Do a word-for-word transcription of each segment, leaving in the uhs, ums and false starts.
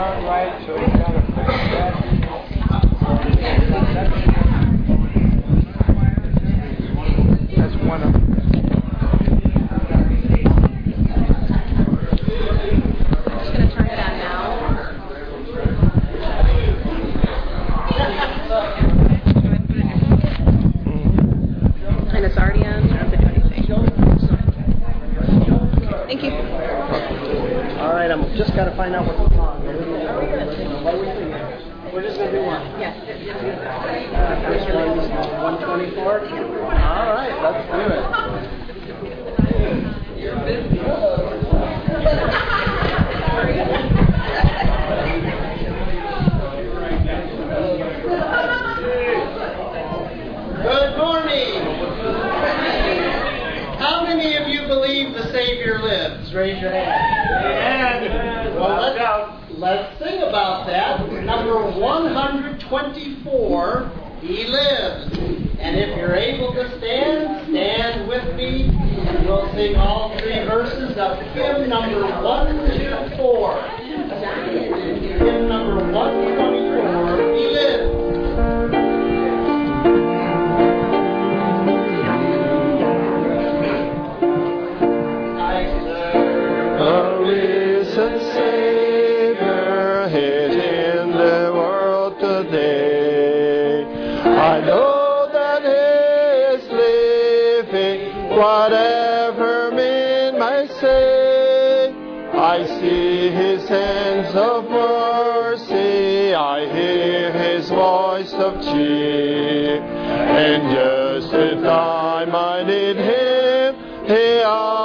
aren't right, so you got to fix that. That's one of them. I'm just going to turn it on now. And it's already on. You don't have to do anything. Thank you. All right, I'm just got to find out what the song is. What are we thinking? We're just going to do one. Yes. Uh, first one is one twenty-four. All right, let's do it. Good morning. How many of you believe the Savior lives? Raise your hand. Amen. Well, let's, let's sing about that. Number one hundred twenty-four, He lives. And if you're able to stand, stand with me, and we'll sing all three verses of hymn number one twenty-four. Hymn number one twenty-four, He lives. Savior is in the world today. I know that He is living, whatever men may say. I see His hands of mercy, I hear His voice of cheer. And just in time I need Him, He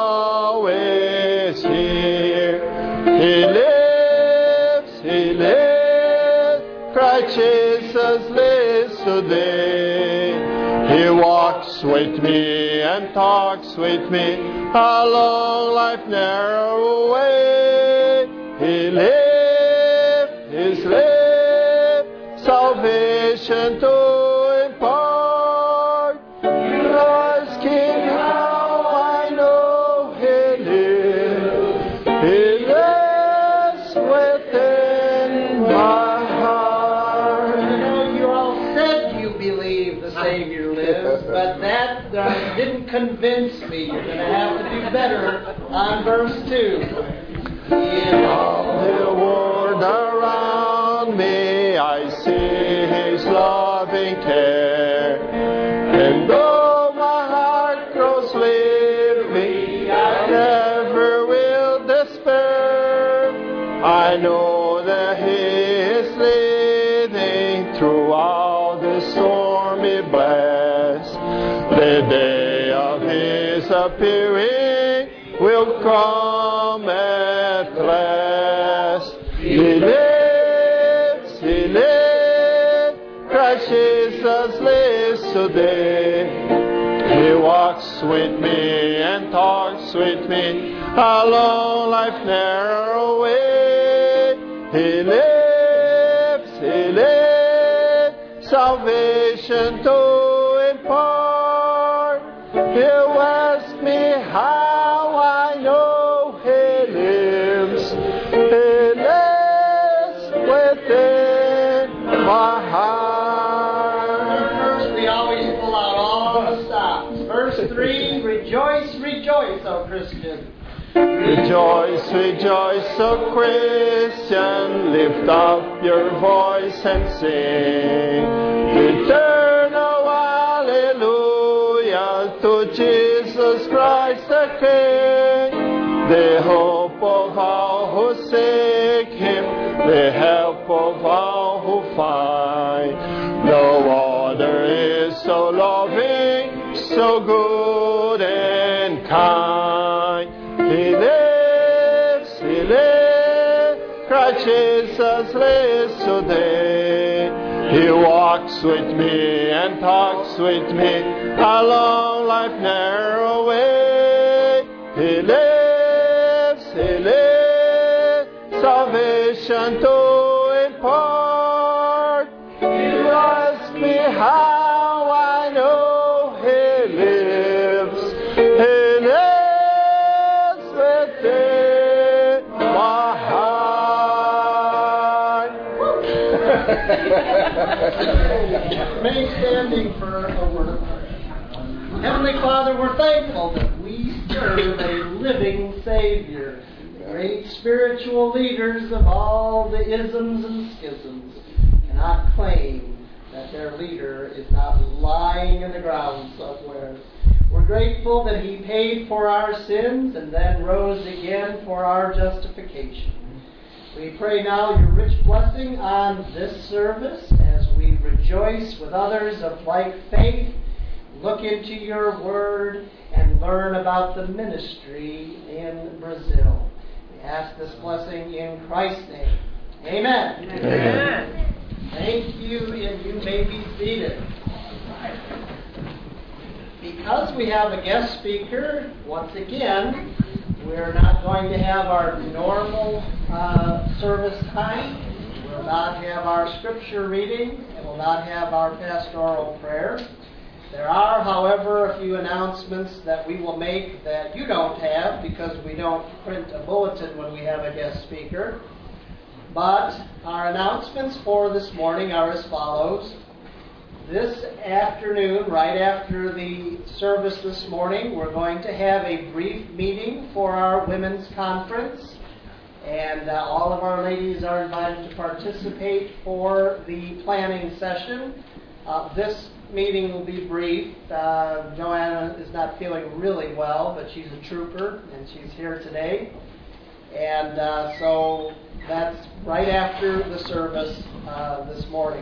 always here. He lives, He lives, Christ Jesus lives today. He walks with me and talks with me along life's narrow way. He lives, He's lived, salvation to impart. You ask Him how I know He lives. He lives within my heart. I know you all said you believe the Savior lives, but that uh, didn't convince me. You're going to have to do better on verse two. In All the world around me, I see His loving care. And though my heart grows weary, I never will despair. I know that He is leading throughout the stormy blast. The day of His appearing will come at last. He lives, He lives, Christ Jesus lives today. He walks with me and talks with me along life's narrow way. He lives, He lives, salvation to impart. You ask me how I know He lives. He lives within my heart. First, we always pull out all the stops. Verse three, rejoice, rejoice, O Christian. Rejoice, rejoice, O Christian, lift up your voice and sing. Return, O hallelujah, to Jesus Christ the King, the hope of all who seek Him, the help of all who find. No other is so loving, so good and kind. He lives, He lives, Christ Jesus lives today. He walks with me and talks with me along life's narrow way. He lives, He lives, salvation to impart. You ask me how I know He lives. He lives within my heart. Remain standing for a word of prayer. Heavenly Father, we're thankful that we serve a living Savior. Great spiritual leaders of all the isms and schisms cannot claim that their leader is not lying in the ground somewhere. We're grateful that He paid for our sins and then rose again for our justification. We pray now your rich blessing on this service as we rejoice with others of like faith, look into your word, and learn about the ministry in Brazil. We ask this blessing in Christ's name. Amen. Amen. Thank you, and you may be seated. Because we have a guest speaker, once again, we're not going to have our normal uh, service time. We'll not have our scripture reading, and we'll not have our pastoral prayer. There are, however, a few announcements that we will make that you don't have because we don't print a bulletin when we have a guest speaker. But our announcements for this morning are as follows. This afternoon, right after the service this morning, we're going to have a brief meeting for our women's conference. And uh, all of our ladies are invited to participate for the planning session. Uh, this meeting will be brief. Uh, Joanna is not feeling really well, but she's a trooper, and she's here today. And uh, so that's right after the service uh, this morning.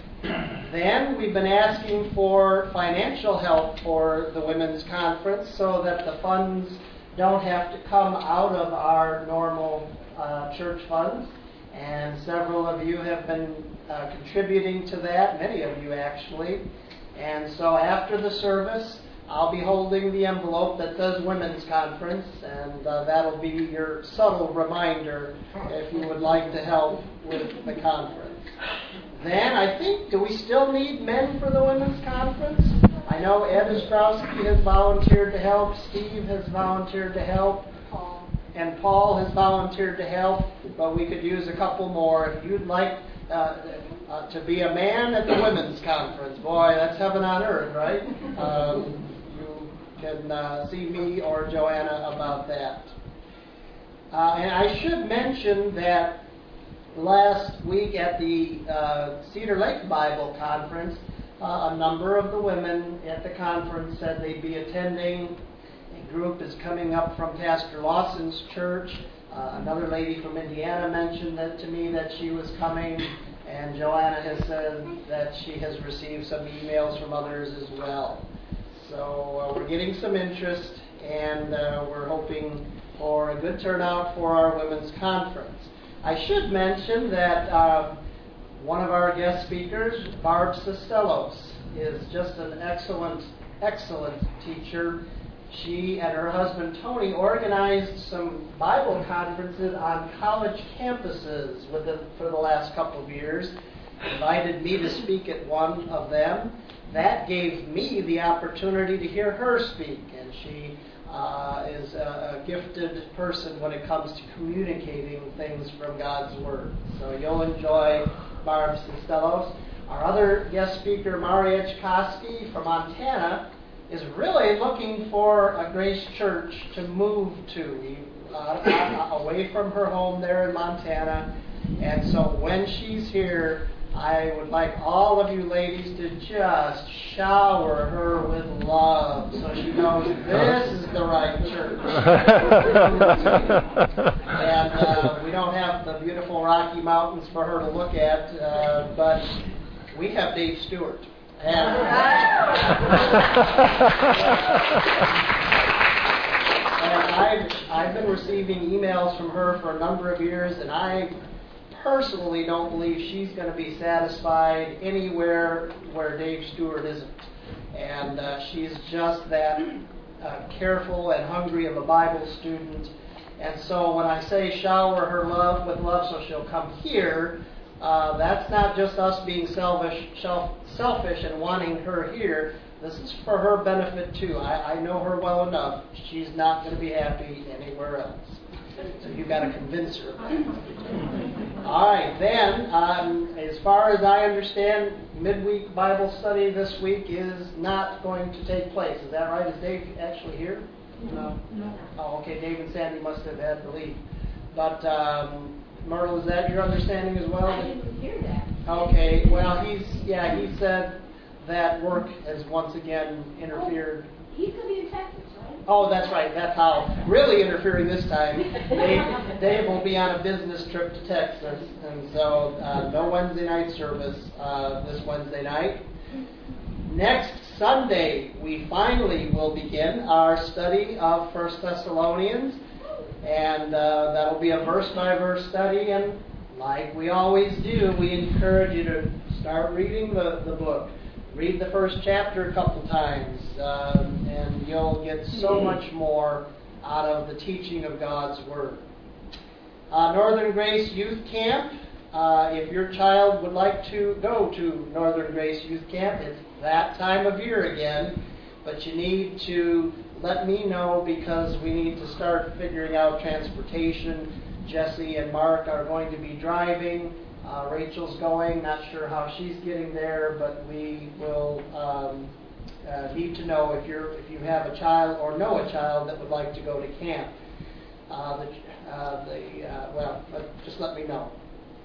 Then we've been asking for financial help for the women's conference so that the funds don't have to come out of our normal uh, church funds. And several of you have been uh, contributing to that, many of you actually. And so after the service, I'll be holding the envelope that says Women's Conference, and uh, that'll be your subtle reminder if you would like to help with the conference. Then, I think, do we still need men for the Women's Conference? I know Ed Ostrowski has volunteered to help, Steve has volunteered to help, Paul. and Paul has volunteered to help, but we could use a couple more. If you'd like uh, uh, to be a man at the Women's Conference, boy, that's heaven on earth, right? Um, you can uh, see me or Joanna about that. Uh, and I should mention that last week at the uh, Cedar Lake Bible Conference, uh, a number of the women at the conference said they'd be attending. A group is coming up from Pastor Lawson's church. Uh, another lady from Indiana mentioned that to me that she was coming, and Joanna has said that she has received some emails from others as well. So uh, we're getting some interest, and uh, we're hoping for a good turnout for our women's conference. I should mention that uh, one of our guest speakers, Barb Sistelos, is just an excellent, excellent teacher. She and her husband Tony organized some Bible conferences on college campuses with the, for the last couple of years. Invited me to speak at one of them. That gave me the opportunity to hear her speak, and she Uh, is a, a gifted person when it comes to communicating things from God's Word. So you'll enjoy Barb Sistelos. Our other guest speaker, Mariette Koski from Montana, is really looking for a Grace Church to move to, uh, away from her home there in Montana. And so when she's here, I would like all of you ladies to just shower her with love so she knows this is the right church. And uh, we don't have the beautiful Rocky Mountains for her to look at, uh, but we have Dave Stewart. And, and I've, I've been receiving emails from her for a number of years, and I personally don't believe she's going to be satisfied anywhere where Dave Stewart isn't. And uh, she's just that uh, careful and hungry of a Bible student. And so when I say shower her love with love so she'll come here, uh, that's not just us being selfish, selfish and wanting her here. This is for her benefit too. I, I know her well enough. She's not going to be happy anywhere else. So you've got to convince her. All right, then, um, as as far as I understand, midweek Bible study this week is not going to take place. Is that right? Is Dave actually here? No. No. Oh, okay. Dave and Sandy must have had to leave. But um, Myrtle, is that your understanding as well? I didn't hear that. Okay. Well, he's yeah. He said that work has once again interfered. Oh, he's going to be in Texas, right? Oh, that's right. That's how really interfering this time. Dave, Dave will be on a business trip to Texas, and so uh, no Wednesday night service uh, this Wednesday night. Next Sunday, we finally will begin our study of First Thessalonians, and uh, that'll be a verse-by-verse study. And like we always do, we encourage you to start reading the, the book. Read the first chapter a couple times, um, and you'll get so much more out of the teaching of God's Word. Uh, Northern Grace Youth Camp. Uh, if your child would like to go to Northern Grace Youth Camp, it's that time of year again, but you need to let me know because we need to start figuring out transportation. Jesse and Mark are going to be driving. Uh, Rachel's going, not sure how she's getting there, but we will um, uh, need to know if you're if you have a child or know a child that would like to go to camp. Uh, the, uh, the uh, well, let, just let me know.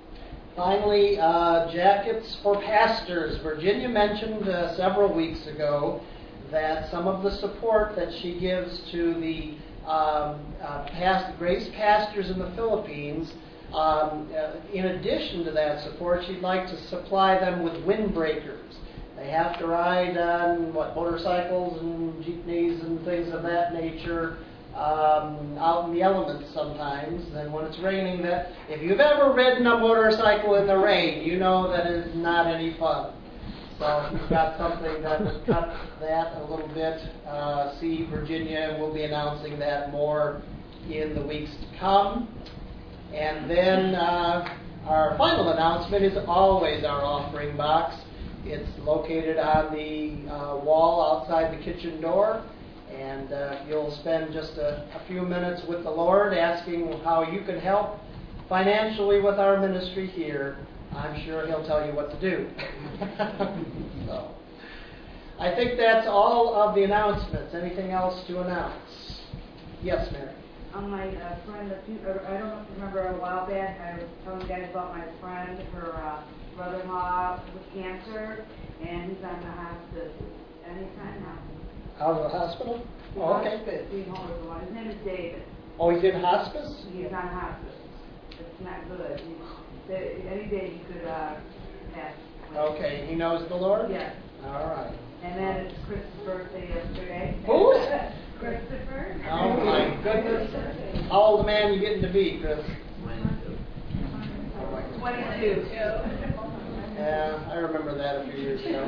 Finally, uh, jackets for pastors. Virginia mentioned uh, several weeks ago that some of the support that she gives to the um, uh, past, Grace pastors in the Philippines. Um, uh, in addition to that support, she'd like to supply them with windbreakers. They have to ride on what motorcycles and jeepneys and things of that nature um, out in the elements sometimes. And when it's raining, that if you've ever ridden a motorcycle in the rain, you know that it's not any fun. So if you've got something that would cut that a little bit, uh, see Virginia, and we'll be announcing that more in the weeks to come. And then uh, our final announcement is always our offering box. It's located on the uh, wall outside the kitchen door. And uh, you'll spend just a, a few minutes with the Lord asking how you can help financially with our ministry here. I'm sure He'll tell you what to do. So, I think that's all of the announcements. Anything else to announce? Yes, Mary. On my uh, friend, a few, uh, I don't remember a while back, I was telling you guys about my friend, her uh, brother-in-law with cancer, and he's on the hospice anytime now. Out of the hospital? Oh, okay. Hospice, he's home with the one. His name is David. Oh, he's in hospice? He's on hospice. It's not good. He's, any day he could uh, pass. Okay, he knows the Lord? Yes. All right. And then it's Chris' birthday yesterday. Who? Christopher. Oh, my goodness. How old a man you getting to be, Chris? twenty-two. Yeah, I remember that a few years ago.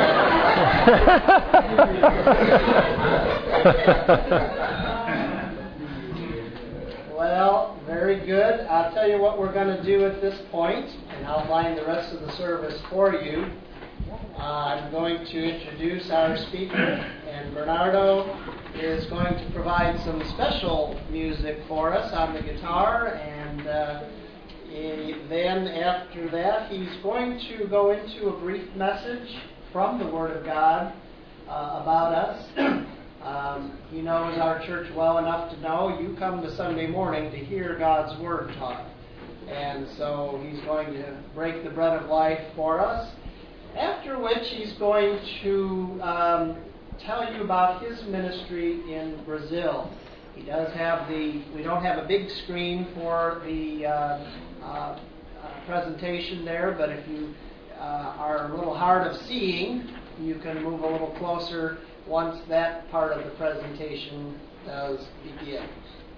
Well, very good. I'll tell you what we're going to do at this point and outline the rest of the service for you. Uh, I'm going to introduce our speaker, and Bernardo is going to provide some special music for us on the guitar, and uh, he, then after that he's going to go into a brief message from the Word of God uh, about us. Um, he knows our church well enough to know you come to Sunday morning to hear God's Word taught. And so he's going to break the bread of life for us. After which he's going to um, tell you about his ministry in Brazil. He does have the, we don't have a big screen for the uh, uh, uh, presentation there, but if you uh, are a little hard of seeing, you can move a little closer once that part of the presentation does begin.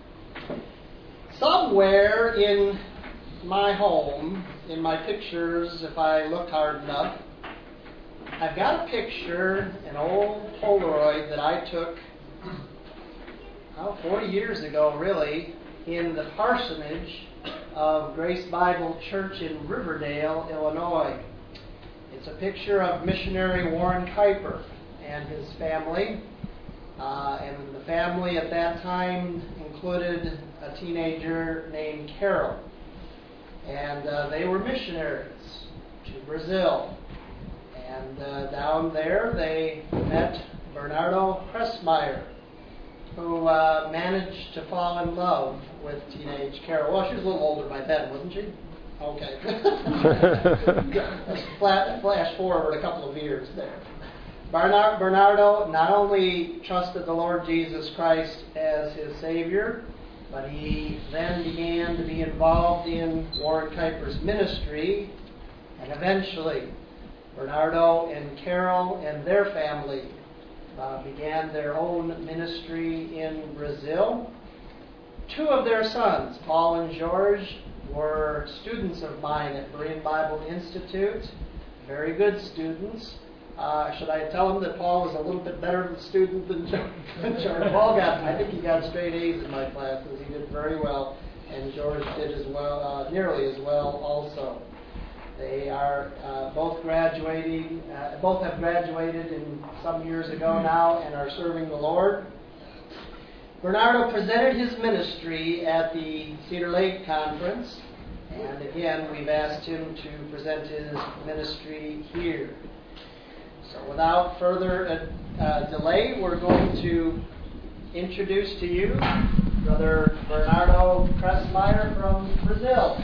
Somewhere in my home, in my pictures, if I look hard enough, I've got a picture, an old Polaroid that I took oh, forty years ago, really, in the parsonage of Grace Bible Church in Riverdale, Illinois. It's a picture of missionary Warren Kuiper and his family. Uh, and the family at that time included a teenager named Carol. And uh, they were missionaries to Brazil. And uh, down there they met Bernardo Kressmeyer, who uh, managed to fall in love with teenage Carol. Well, she was a little older by then, wasn't she? Okay. Let's flat, flash forward a couple of years there. Bernard, Bernardo not only trusted the Lord Jesus Christ as his Savior, but he then began to be involved in Warren Kuyper's ministry, and eventually Bernardo and Carol and their family uh, began their own ministry in Brazil. Two of their sons, Paul and George, were students of mine at Berean Bible Institute, very good students. Uh, should I tell them that Paul was a little bit better of a student than George? Paul got, I think he got straight A's in my classes. He did very well, and George did as well, uh, nearly as well also. They are uh, both graduating, uh, both have graduated in some years ago now and are serving the Lord. Bernardo presented his ministry at the Cedar Lake Conference, and again we've asked him to present his ministry here. So without further uh, delay, we're going to introduce to you Brother Bernardo Kressmeyer from Brazil.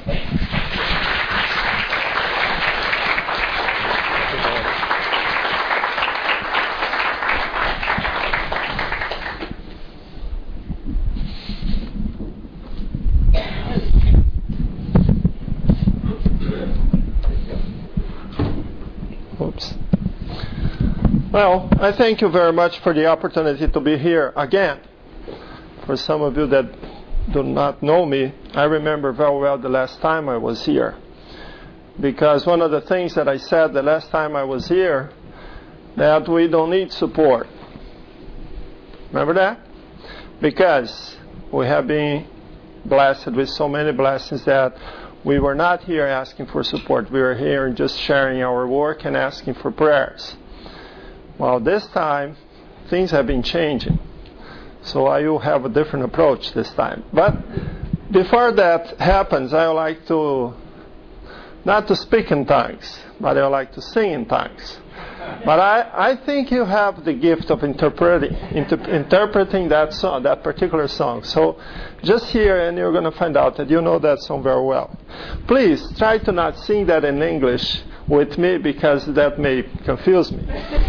Oops. Well, I thank you very much for the opportunity to be here again. For some of you that do not know me, I remember very well the last time I was here. Because one of the things that I said the last time I was here, that we don't need support. Remember that? Because we have been blessed with so many blessings that we were not here asking for support. We were here just sharing our work and asking for prayers. Well, this time, things have been changing. So I will have a different approach this time. But before that happens, I would like to, not to speak in tongues, but I would like to sing in tongues. But I, I think you have the gift of interpreting, inter, interpreting that song, that particular song. So just hear and you're going to find out that you know that song very well. Please try to not sing that in English with me, because that may confuse me.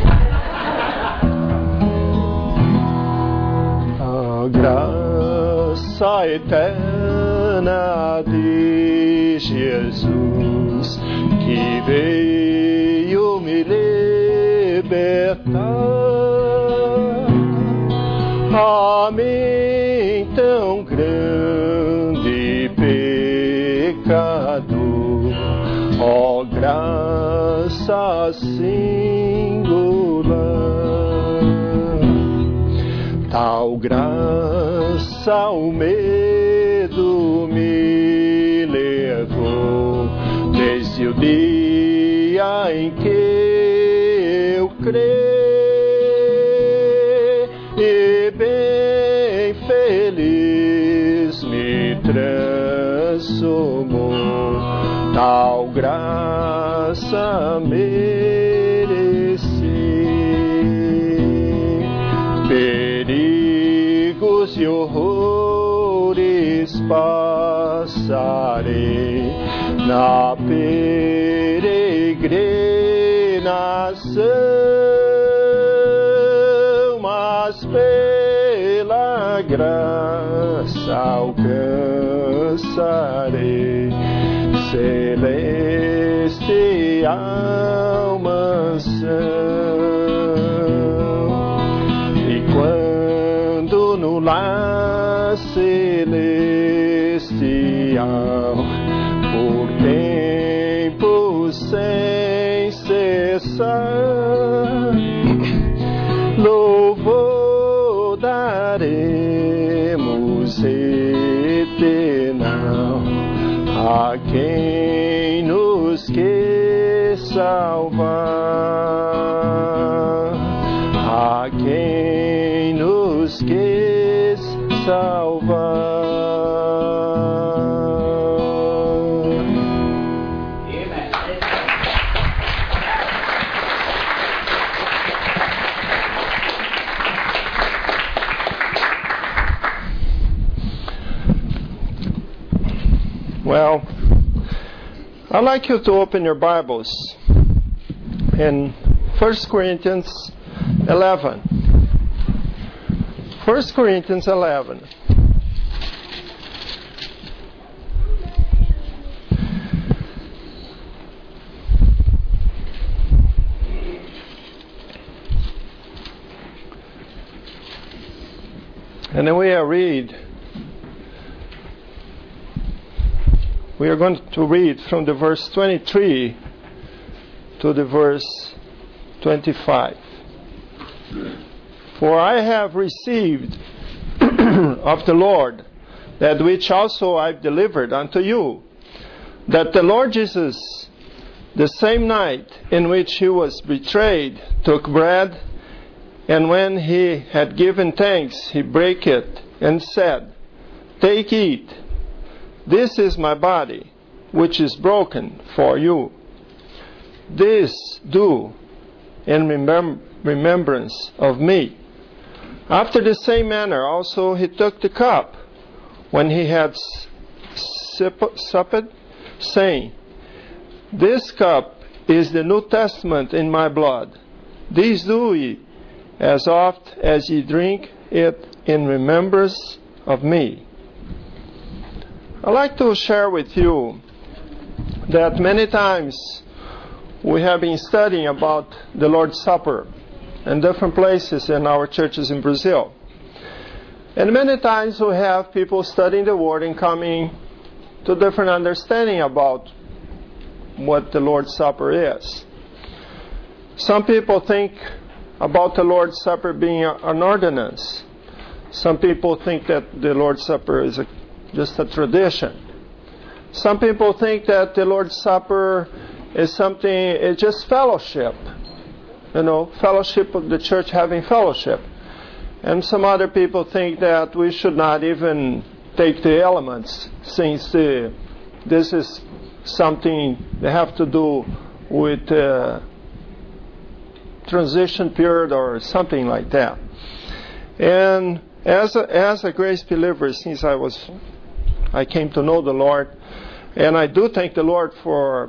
A graça eterna de Jesus, que veio me libertar, a mim tão grande pecador, ó graça singular. Tal graça o medo me levou, desde o dia em que eu creio, e bem feliz me transformou. Tal graça mereci. Perigos e horrores passarei na peregrinação, mas pela graça alcançarei celestial mansão. E quando no lar celestial, por tempo sem cessar, louvor daremos eternal a quem nos quer salvar, a quem nos quer salvar. Amen. I'd like you to open your Bibles in First Corinthians eleven. First Corinthians eleven. And then we read, we are going to read from the verse twenty-three to the verse twenty-five. For I have received of the Lord that which also I delivered unto you, that the Lord Jesus, the same night in which he was betrayed, took bread, and when he had given thanks, he brake it and said, Take, eat. This is my body, which is broken for you. This do in remem- remembrance of me. After the same manner also he took the cup, when he had sip- supped, saying, This cup is the New Testament in my blood. These do ye, as oft as ye drink it in remembrance of me. I'd like to share with you that many times we have been studying about the Lord's Supper in different places in our churches in Brazil. And many times we have people studying the Word and coming to different understanding about what the Lord's Supper is. Some people think about the Lord's Supper being an ordinance. Some people think that the Lord's Supper is a, just a tradition. Some people think that the Lord's Supper is something, it's just fellowship. You know, fellowship of the church having fellowship. And some other people think that we should not even take the elements, since the, this is something they have to do with uh, transition period or something like that. And as a, as a grace believer, since I was, I came to know the Lord, and I do thank the Lord for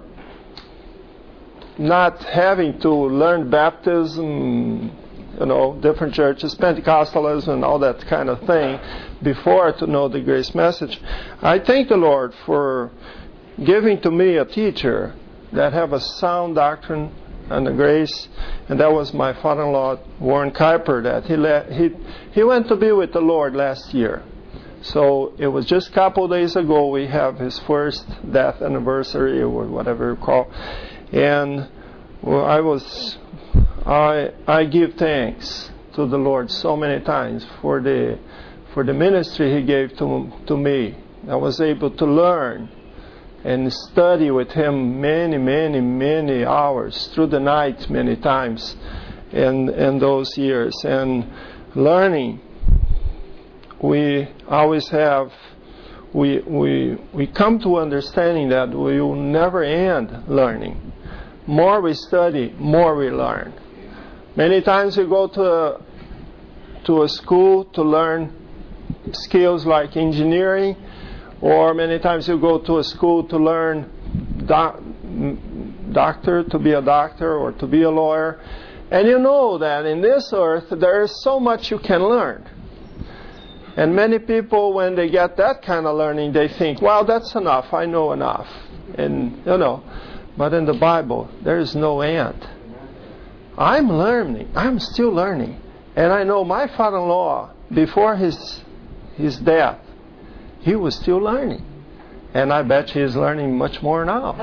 not having to learn baptism, you know, different churches, Pentecostalism and all that kind of thing before to know the grace message. I thank the Lord for giving to me a teacher that have a sound doctrine and the grace, and that was my father-in-law, Warren Kuyper, that he let, he he went to be with the Lord last year. So it was just a couple of days ago we have his first death anniversary or whatever you call. And well, I was I I give thanks to the Lord so many times for the for the ministry he gave to to me. I was able to learn and study with him many, many, many hours through the night many times in in those years. And learning, we always have, we we we come to understanding that we will never end learning. More we study, more we learn. Many times we go to a, to a school to learn skills like engineering, or many times you go to a school to learn doc, doctor, to be a doctor or to be a lawyer. And you know that in this earth there is so much you can learn. And many people, when they get that kind of learning, they think, well, that's enough, I know enough. And, you know, but in the Bible, there is no end. I'm learning, I'm still learning. And I know my father-in-law, before his his death, he was still learning. And I bet he is learning much more now.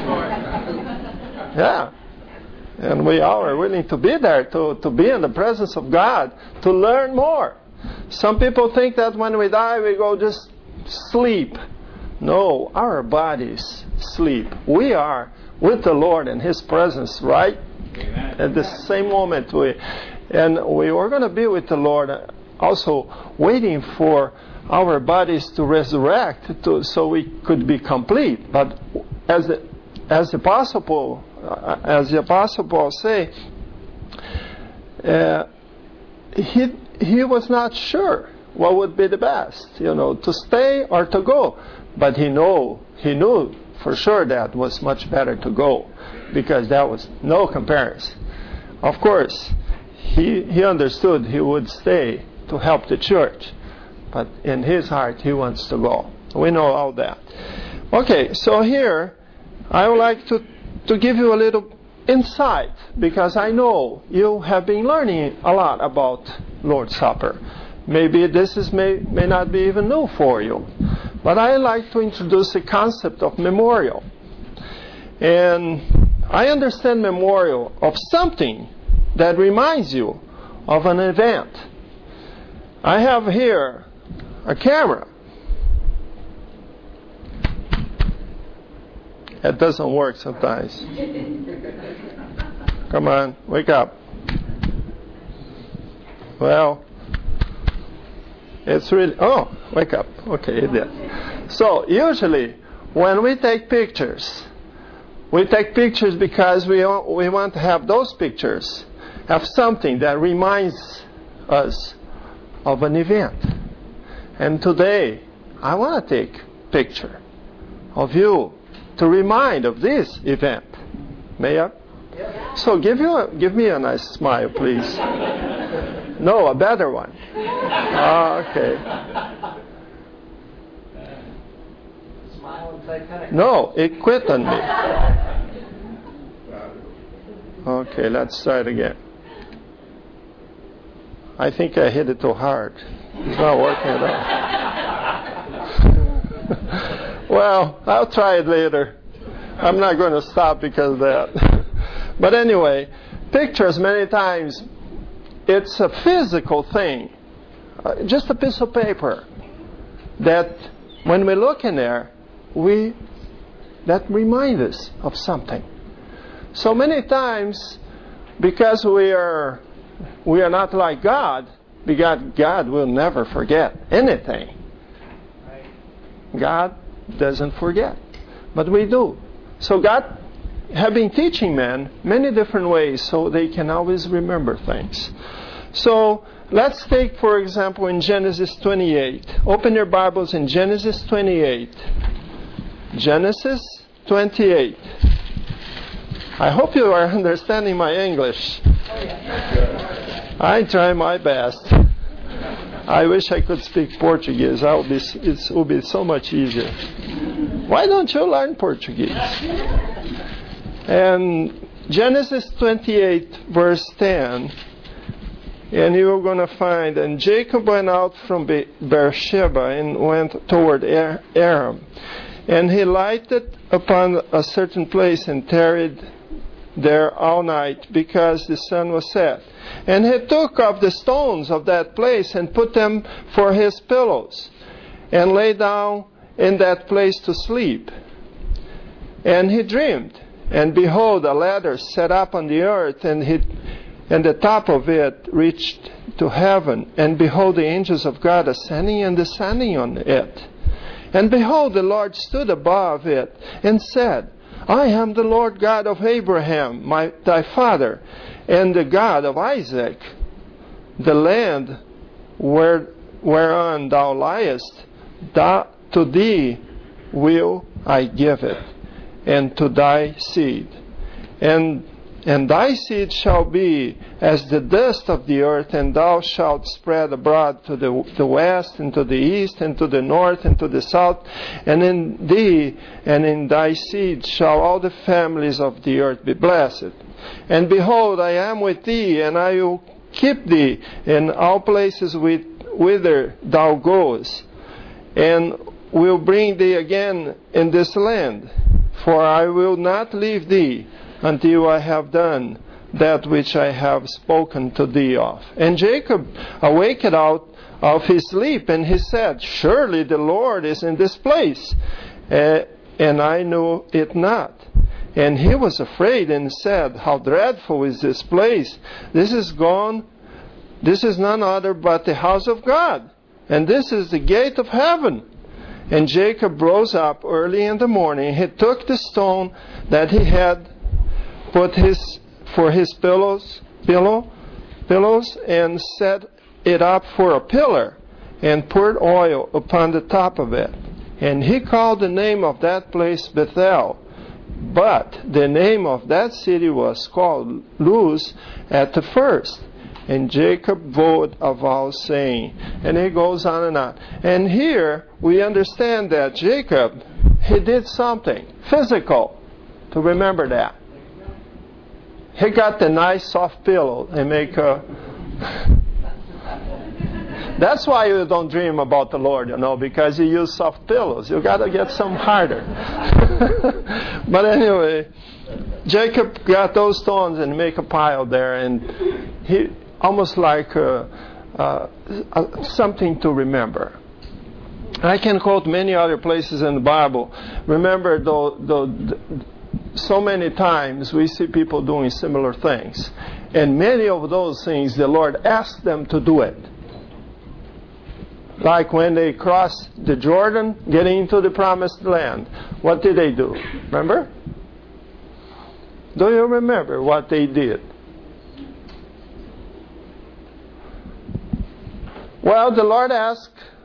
Yeah. And we all are willing to be there, to, to be in the presence of God, to learn more. Some people think that when we die, we go just sleep. No, our bodies sleep. We are with the Lord in His presence, right? Amen. At the same moment. we, And we were going to be with the Lord also waiting for our bodies to resurrect to, so we could be complete. But as the, as the apostle, uh, as the apostle Paul say, uh, he he was not sure what would be the best, you know, to stay or to go. But he know he knew for sure that was much better to go, because that was no comparison. Of course, he, he understood he would stay to help the church, but in his heart he wants to go. We know all that. Okay, so here I would like to, to give you a little insight, because I know you have been learning a lot about Lord's Supper. Maybe this is may, may not be even new for you, but I like to introduce the concept of memorial. And I understand memorial of something that reminds you of an event. I have here a camera. It doesn't work sometimes. Come on, wake up. Well, it's really... Oh, wake up. Okay, it did. So, usually, when we take pictures, we take pictures because we, we want to have those pictures have something that reminds us of an event. And today, I want to take a picture of you to remind of this event. May I? Yeah. So give you a, give me a nice smile, please. No, a better one. Ah, okay. Smile and say kind of. No, it quit on me. Okay, let's try it again. I think I hit it too hard. It's not working at all. Well, I'll try it later. I'm not going to stop because of that. But anyway, pictures many times, it's a physical thing. Uh, just a piece of paper that when we look in there, we that reminds us of something. So many times, because we are we are not like God, because God will never forget anything. God doesn't forget, but we do. So God have been teaching men many different ways so they can always remember things. So let's take, for example, in Genesis twenty-eight. Open your Bibles in Genesis twenty-eight. Genesis twenty-eight. I hope you are understanding my English. I try my best. I wish I could speak Portuguese. That would be, it would be so much easier. Why don't you learn Portuguese? And Genesis twenty-eight, verse ten, and you're going to find, and Jacob went out from Beersheba and went toward Aram, and he lighted upon a certain place and tarried there all night, because the sun was set. And he took up the stones of that place and put them for his pillows, and lay down in that place to sleep. And he dreamed, and behold, a ladder set up on the earth, and he, and the top of it reached to heaven. And behold, the angels of God ascending and descending on it. And behold, the Lord stood above it, and said, I am the Lord God of Abraham, my thy father, and the God of Isaac. The land where, whereon thou liest, thou, to thee will I give it, and to thy seed. And and thy seed shall be as the dust of the earth, and thou shalt spread abroad to the, the west, and to the east, and to the north, and to the south. And in thee and in thy seed shall all the families of the earth be blessed. And behold, I am with thee, and I will keep thee in all places with, whither thou goest, and will bring thee again in this land. For I will not leave thee until I have done that which I have spoken to thee of. And Jacob awaked out of his sleep, and he said, Surely the Lord is in this place, uh, and I knew it not. And he was afraid and said, How dreadful is this place! This is gone. This is none other but the house of God, and this is the gate of heaven. And Jacob rose up early in the morning. He took the stone that he had put his for his pillows, pillow, pillows, and set it up for a pillar, and poured oil upon the top of it. And he called the name of that place Bethel. But the name of that city was called Luz at the first. And Jacob vowed a vow, saying, and he goes on and on. And here we understand that Jacob, he did something physical to remember that. He got the nice soft pillow and make a... That's why you don't dream about the Lord, you know, because you use soft pillows. You got to get some harder. But anyway, Jacob got those stones and make a pile there, and he almost like uh, uh, uh, something to remember. I can quote many other places in the Bible. Remember, though, though, so many times we see people doing similar things, and many of those things the Lord asked them to do it. Like when they crossed the Jordan, getting into the promised land. What did they do? Remember? Do you remember what they did? Well, the Lord asked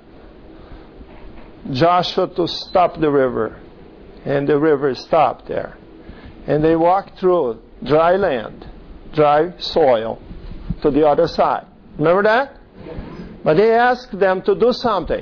Joshua to stop the river. And the river stopped there. And they walked through dry land, dry soil, to the other side. Remember that? But he asked them to do something.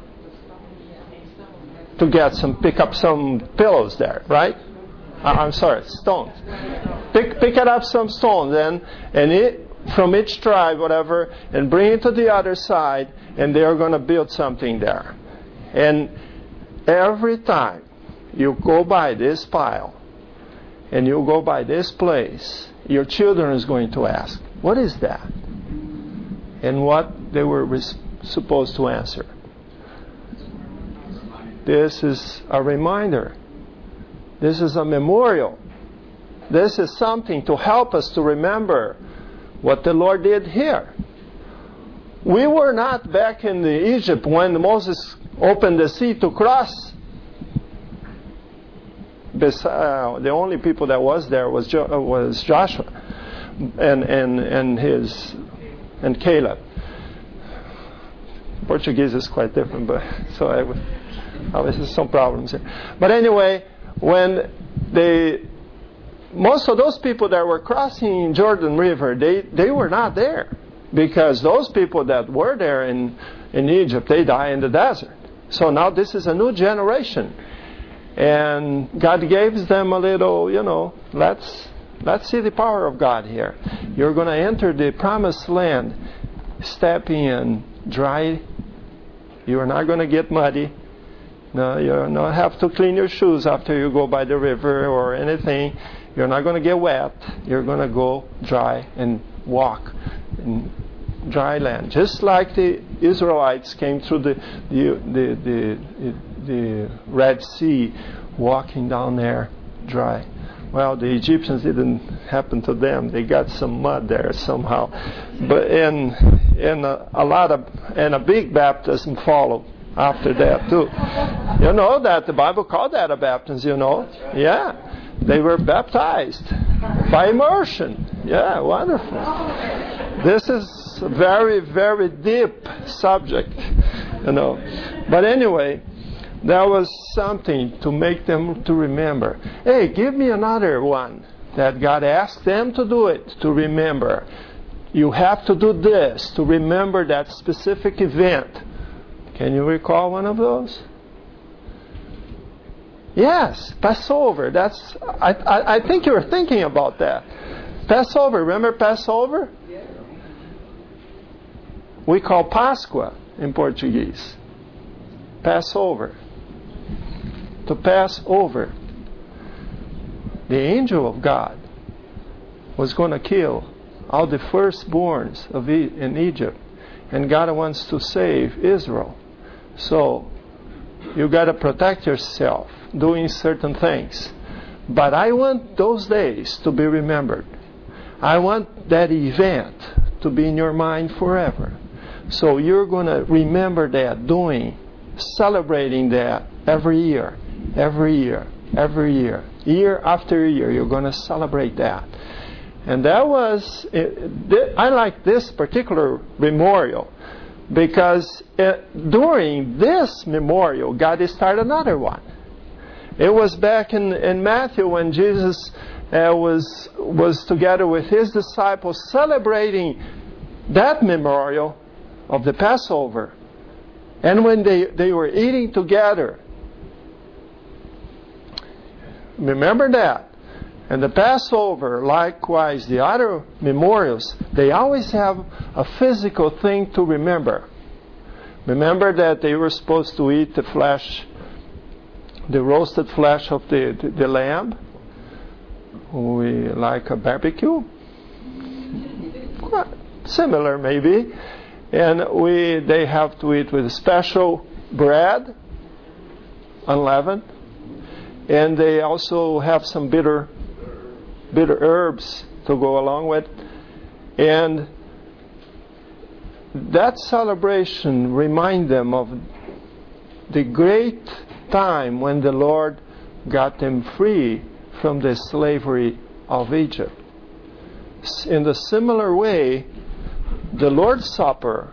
To get some, pick up some pillows there, right? Uh, I'm sorry, stones. Pick, pick it up some stones and, and it, from each tribe, whatever, and bring it to the other side, and they are going to build something there. And every time you go by this pile, and you go by this place, your children is going to ask, what is that? And what they were res- supposed to answer. This is a reminder. This is a memorial. This is something to help us to remember what the Lord did here. We were not back in the Egypt when Moses opened the sea to cross. Bes- uh, the only people that was there was jo- uh, was Joshua and and and his and Caleb. Portuguese is quite different, but so I would obviously some problems here. But anyway, when they most of those people that were crossing Jordan River, they, they were not there, because those people that were there in in Egypt, they died in the desert. So now this is a new generation, and God gave them a little, you know, let's let's see the power of God here. You're going to enter the promised land, stepping in dry. You are not going to get muddy. No, you don't have to clean your shoes after you go by the river or anything. You're not going to get wet. You're going to go dry and walk in dry land, just like the Israelites came through the the the the, the Red Sea, walking down there dry. Well, the Egyptians didn't happen to them. They got some mud there somehow, but and and a, a lot of and a big baptism followed after that too. You know that the Bible called that a baptism. You know, yeah, they were baptized by immersion. Yeah, wonderful. This is a very very deep subject, you know. But anyway, there was something to make them to remember. Hey, give me another one that God asked them to do it, to remember. You have to do this to remember that specific event. Can you recall one of those? Yes, Passover. That's. I, I, I think you were thinking about that. Passover. Remember Passover? We call Páscoa in Portuguese. Passover. To pass over. The angel of God was going to kill all the firstborns of e- in Egypt, and God wants to save Israel. So you got to protect yourself doing certain things. But I want those days to be remembered. I want that event to be in your mind forever. So you're going to remember that, doing, celebrating that every year. Every year, every year, year after year, you're going to celebrate that. And that was, I like this particular memorial Because uh, during this memorial, God started another one. It was back in, in Matthew when Jesus uh, was, was together with his disciples celebrating that memorial of the Passover. And when they, they were eating together, remember that. And the Passover, likewise the other memorials, they always have a physical thing to remember. Remember that they were supposed to eat the flesh, the roasted flesh of the, the, the lamb. We like a barbecue. Similar maybe. And we they have to eat with special bread, unleavened. And they also have some bitter bitter herbs to go along with. And that celebration reminds them of the great time when the Lord got them free from the slavery of Egypt. In the similar way, the Lord's Supper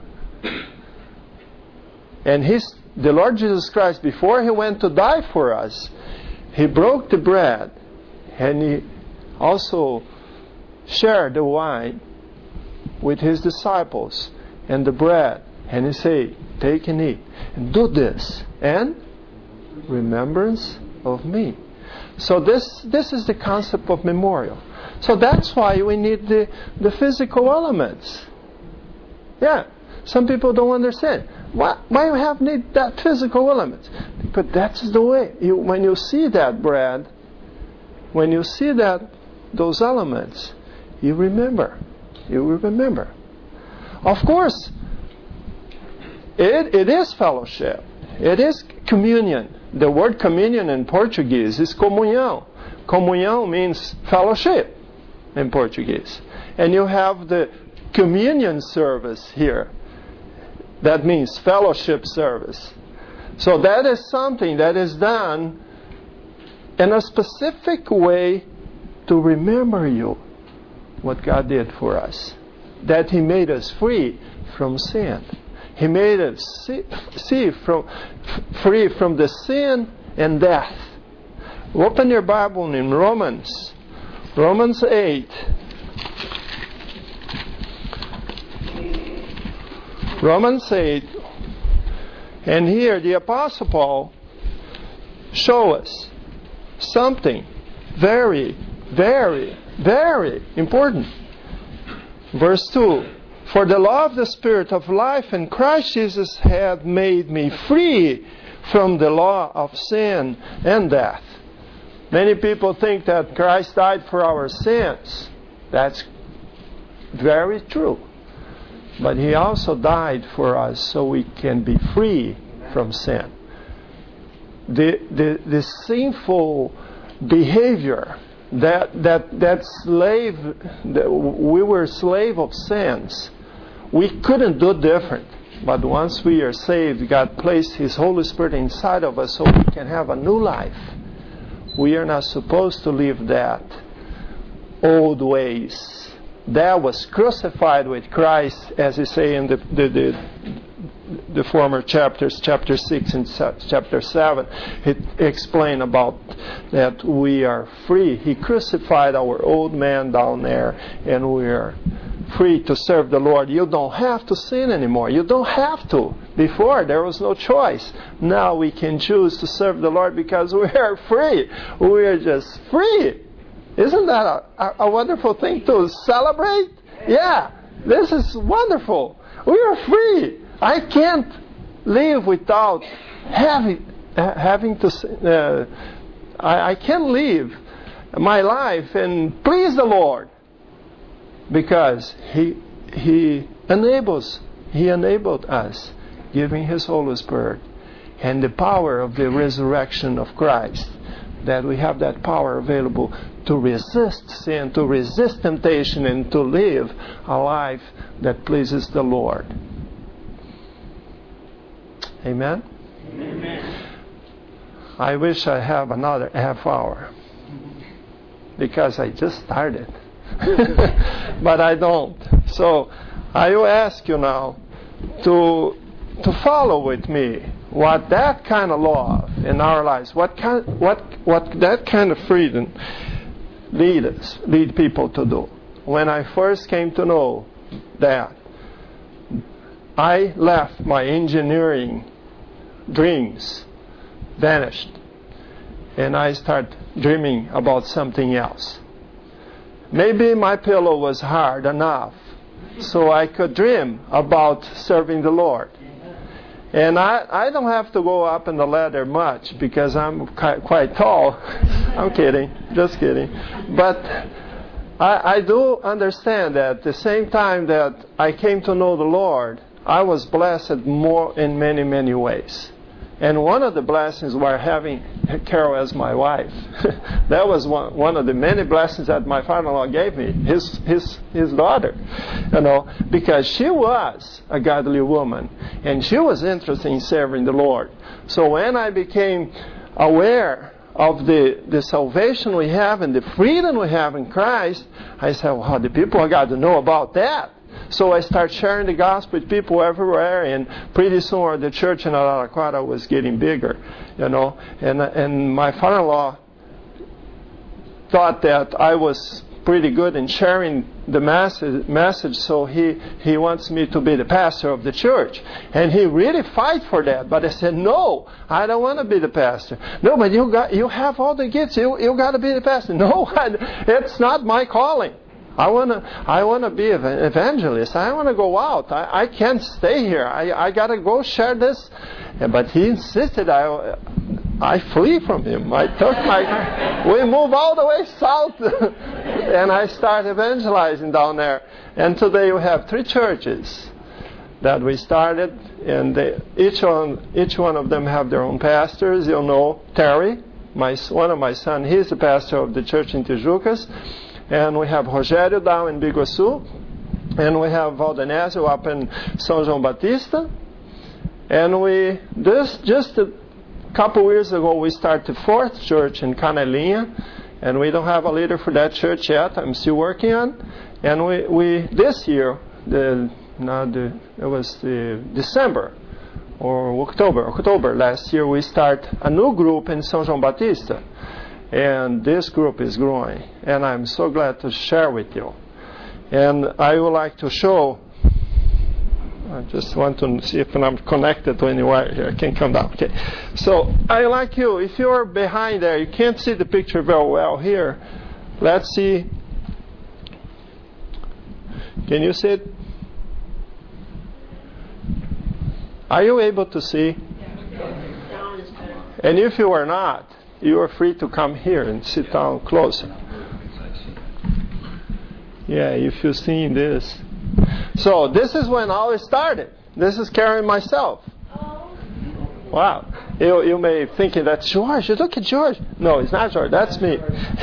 and his, the Lord Jesus Christ, before he went to die for us, he broke the bread and he also shared the wine with his disciples and the bread. And he said, take and eat. And do this. And remembrance of me. So this this is the concept of memorial. So that's why we need the, the physical elements. Yeah. Some people don't understand. Why, why you have need that physical element? But that's the way. You, when you see that bread, when you see that those elements, you remember. You will remember. Of course, it, it is fellowship. It is communion. The word communion in Portuguese is comunhão. Comunhão means fellowship in Portuguese. And you have the communion service here. That means fellowship service. So that is something that is done in a specific way to remember you what God did for us. That He made us free from sin. He made us see, see from, f- free from the sin and death. Open your Bible in Romans. Romans eight. Romans eight. And here the Apostle Paul shows us something very, very, very important. Verse two. For the law of the Spirit of life in Christ Jesus hath made me free from the law of sin and death. Many people think that Christ died for our sins. That's very true. But He also died for us so we can be free from sin. The, the, the sinful behavior that that that slave that we were slave of sins. We couldn't do different. But once we are saved, God placed His Holy Spirit inside of us so we can have a new life. We are not supposed to live that old ways. That was crucified with Christ, as He say in the the, the, the former chapters, chapter six and chapter seven. It explained about that we are free. He crucified our old man down there, and we are free to serve the Lord. You don't have to sin anymore. You don't have to. Before, there was no choice. Now we can choose to serve the Lord because we are free. We are just free. Isn't that a, a, a wonderful thing to celebrate? Yeah, this is wonderful. We are free. I can't live without having having to. Uh, I, I can't live my life and please the Lord. Because He He enables He enabled us, giving His Holy Spirit and the power of the resurrection of Christ, that we have that power available to resist sin, to resist temptation, and to live a life that pleases the Lord. Amen? Amen. I wish I have another half hour because I just started. But I don't. So I will ask you now to to follow with me what that kind of love in our lives, what kind, what what that kind of freedom lead us, lead people to do. When I first came to know that, I left my engineering dreams, vanished, and I started dreaming about something else. Maybe my pillow was hard enough so I could dream about serving the Lord. And I, I don't have to go up in the ladder much because I'm quite, quite tall. I'm kidding, just kidding. But I, I do understand that at the same time that I came to know the Lord, I was blessed more in many, many ways. And one of the blessings was having Carol as my wife. That was one, one of the many blessings that my father-in-law gave me, his, his, his daughter. You know, because she was a godly woman, and she was interested in serving the Lord. So when I became aware of the, the salvation we have and the freedom we have in Christ, I said, well, the people have got to know about that. So I started sharing the gospel with people everywhere, and pretty soon the church in Araraquara was getting bigger, you know. And and my father-in-law thought that I was pretty good in sharing the message, message so he, he wants me to be the pastor of the church. And he really fight for that. But I said, no, I don't want to be the pastor. No, but you got you have all the gifts. You you got to be the pastor. No, I, it's not my calling. I want to I want to be an evangelist. I want to go out. I, I can't stay here. I, I got to go share this. But he insisted. I I flee from him. I took my... We moved all the way south. And I started evangelizing down there. And today we have three churches that we started. And they, each one each one of them have their own pastors. You'll know Terry, my one of my sons. He's the pastor of the church in Tijucas. And we have Rogério down in Biguaçu. And we have Valdenésio up in São João Batista. And we, this, just a couple years ago, we started the fourth church in Canelinha. And we don't have a leader for that church yet. I'm still working on. And we, we this year, the, no, the, it was the December or October, October last year, we start a new group in São João Batista. And this group is growing, and I'm so glad to share with you. And I would like to show, I just want to see if I'm connected to anywhere here. I can come down. Okay. So I like you, if you're behind there, you can't see the picture very well here. Let's see. Can you see it? Are you able to see? And if you are not, you are free to come here and sit down closer. Yeah, if you've seen this. So this is when all it started. This is Karen myself. Wow. You, you may think that's George. Look at George. No, it's not George. That's me.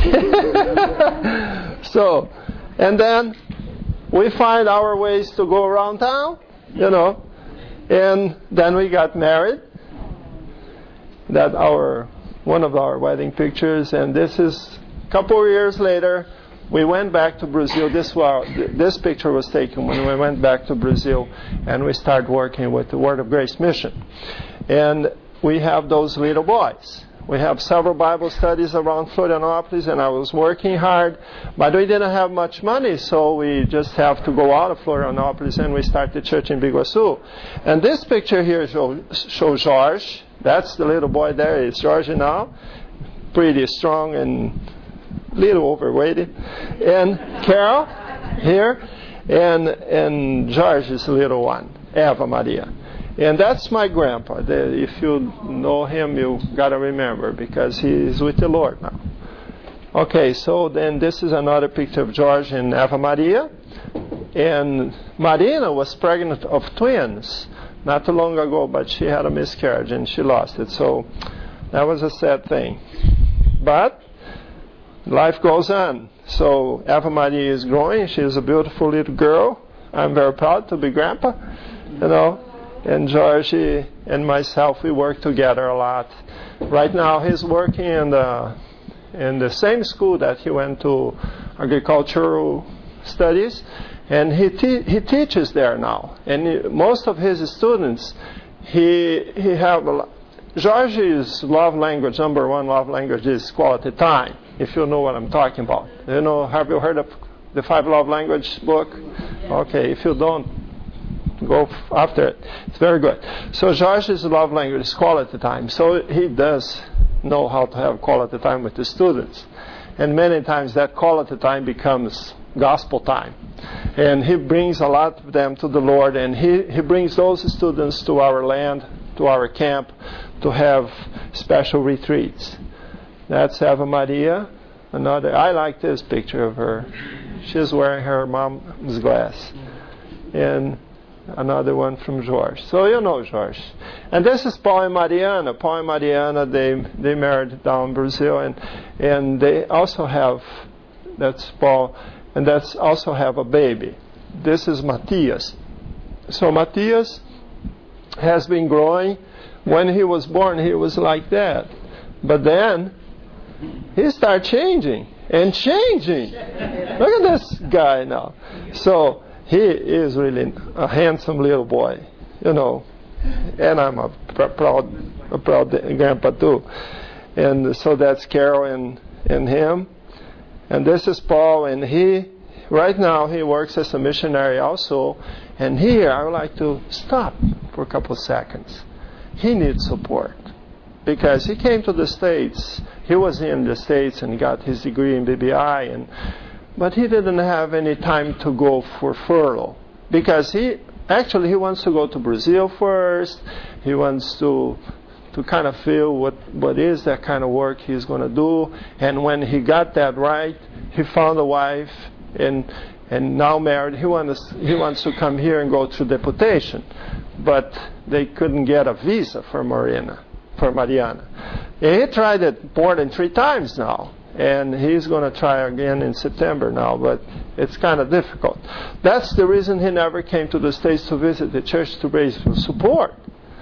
So, and then we find our ways to go around town, you know. And then we got married. That our... one of our wedding pictures, and this is a couple of years later. We went back to Brazil. This was, this picture was taken when we went back to Brazil, and we started working with the Word of Grace Mission. And we have those little boys. We have several Bible studies around Florianopolis, and I was working hard, but we didn't have much money, so we just have to go out of Florianopolis, and we started the church in Biguaçu. And this picture here shows show George. That's the little boy there. It's George now, pretty strong and little overweighted. And Carol here, and and George is the little one, Eva Maria. And that's my grandpa. The, if you know him, you gotta remember because he's with the Lord now. Okay, so then this is another picture of George and Eva Maria. And Marina was pregnant of twins not too long ago, but she had a miscarriage and she lost it. So that was a sad thing. But life goes on. So Eva Maria is growing. She's a beautiful little girl. I'm very proud to be grandpa, you know. And Georgie and myself, we work together a lot. Right now he's working in the in the same school that he went to agricultural studies, and he te- he teaches there now. And he, most of his students, he he have a lot. George's love language, number one love language, is quality time, if you know what I'm talking about. You know, have you heard of the Five Love Language book? Okay, if you don't, go f- after it. It's very good. So George's love language is quality time. So he does know how to have quality time with the students. And many times that quality time becomes gospel time. And he brings a lot of them to the Lord, and he, he brings those students to our land, to our camp, to have special retreats. That's Ave Maria. Another, I like this picture of her. She's wearing her mom's glass. And another one from George. So you know George. And this is Paul and Mariana. Paul and Mariana, they they married down in Brazil, and and they also have, that's Paul, and that's also have a baby. This is Matthias. So Matthias has been growing. When he was born, he was like that. But then he started changing and changing. Look at this guy now. So he is really a handsome little boy, you know. And I'm a pr- proud, a proud grandpa too. And so that's Carol and, and him. And this is Paul, and he, right now, he works as a missionary also. And here, I would like to stop for a couple of seconds. He needs support. Because he came to the States, he was in the States and got his degree in B B I, and but he didn't have any time to go for furlough. Because he, actually he wants to go to Brazil first, he wants to to kind of feel what, what is that kind of work he's going to do, and when he got that right, he found a wife, and and now married, he wants he wants to come here and go through deportation. But they couldn't get a visa for Mariana, for Mariana. And he tried it more than three times now, and he's going to try again in September now, but it's kind of difficult. That's the reason he never came to the States to visit the church to raise support.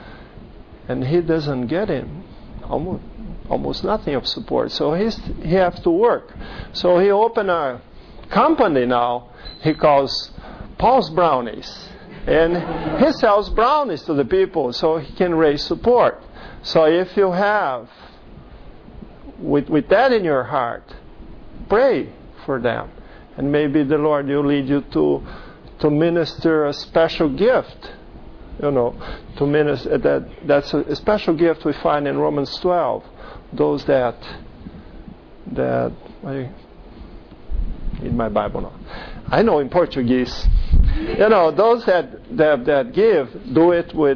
And he doesn't get him almost almost nothing of support. So he's he has to work. So he opened a company now. He calls Paul's Brownies. And he sells brownies to the people so he can raise support. So if you have, with, with that in your heart, pray for them. And maybe the Lord will lead you to to minister a special gift. You know, to minister, that that's a, a special gift we find in Romans twelve. Those that, that, I need my Bible now. I know in Portuguese. You know, those that, that that give, do it with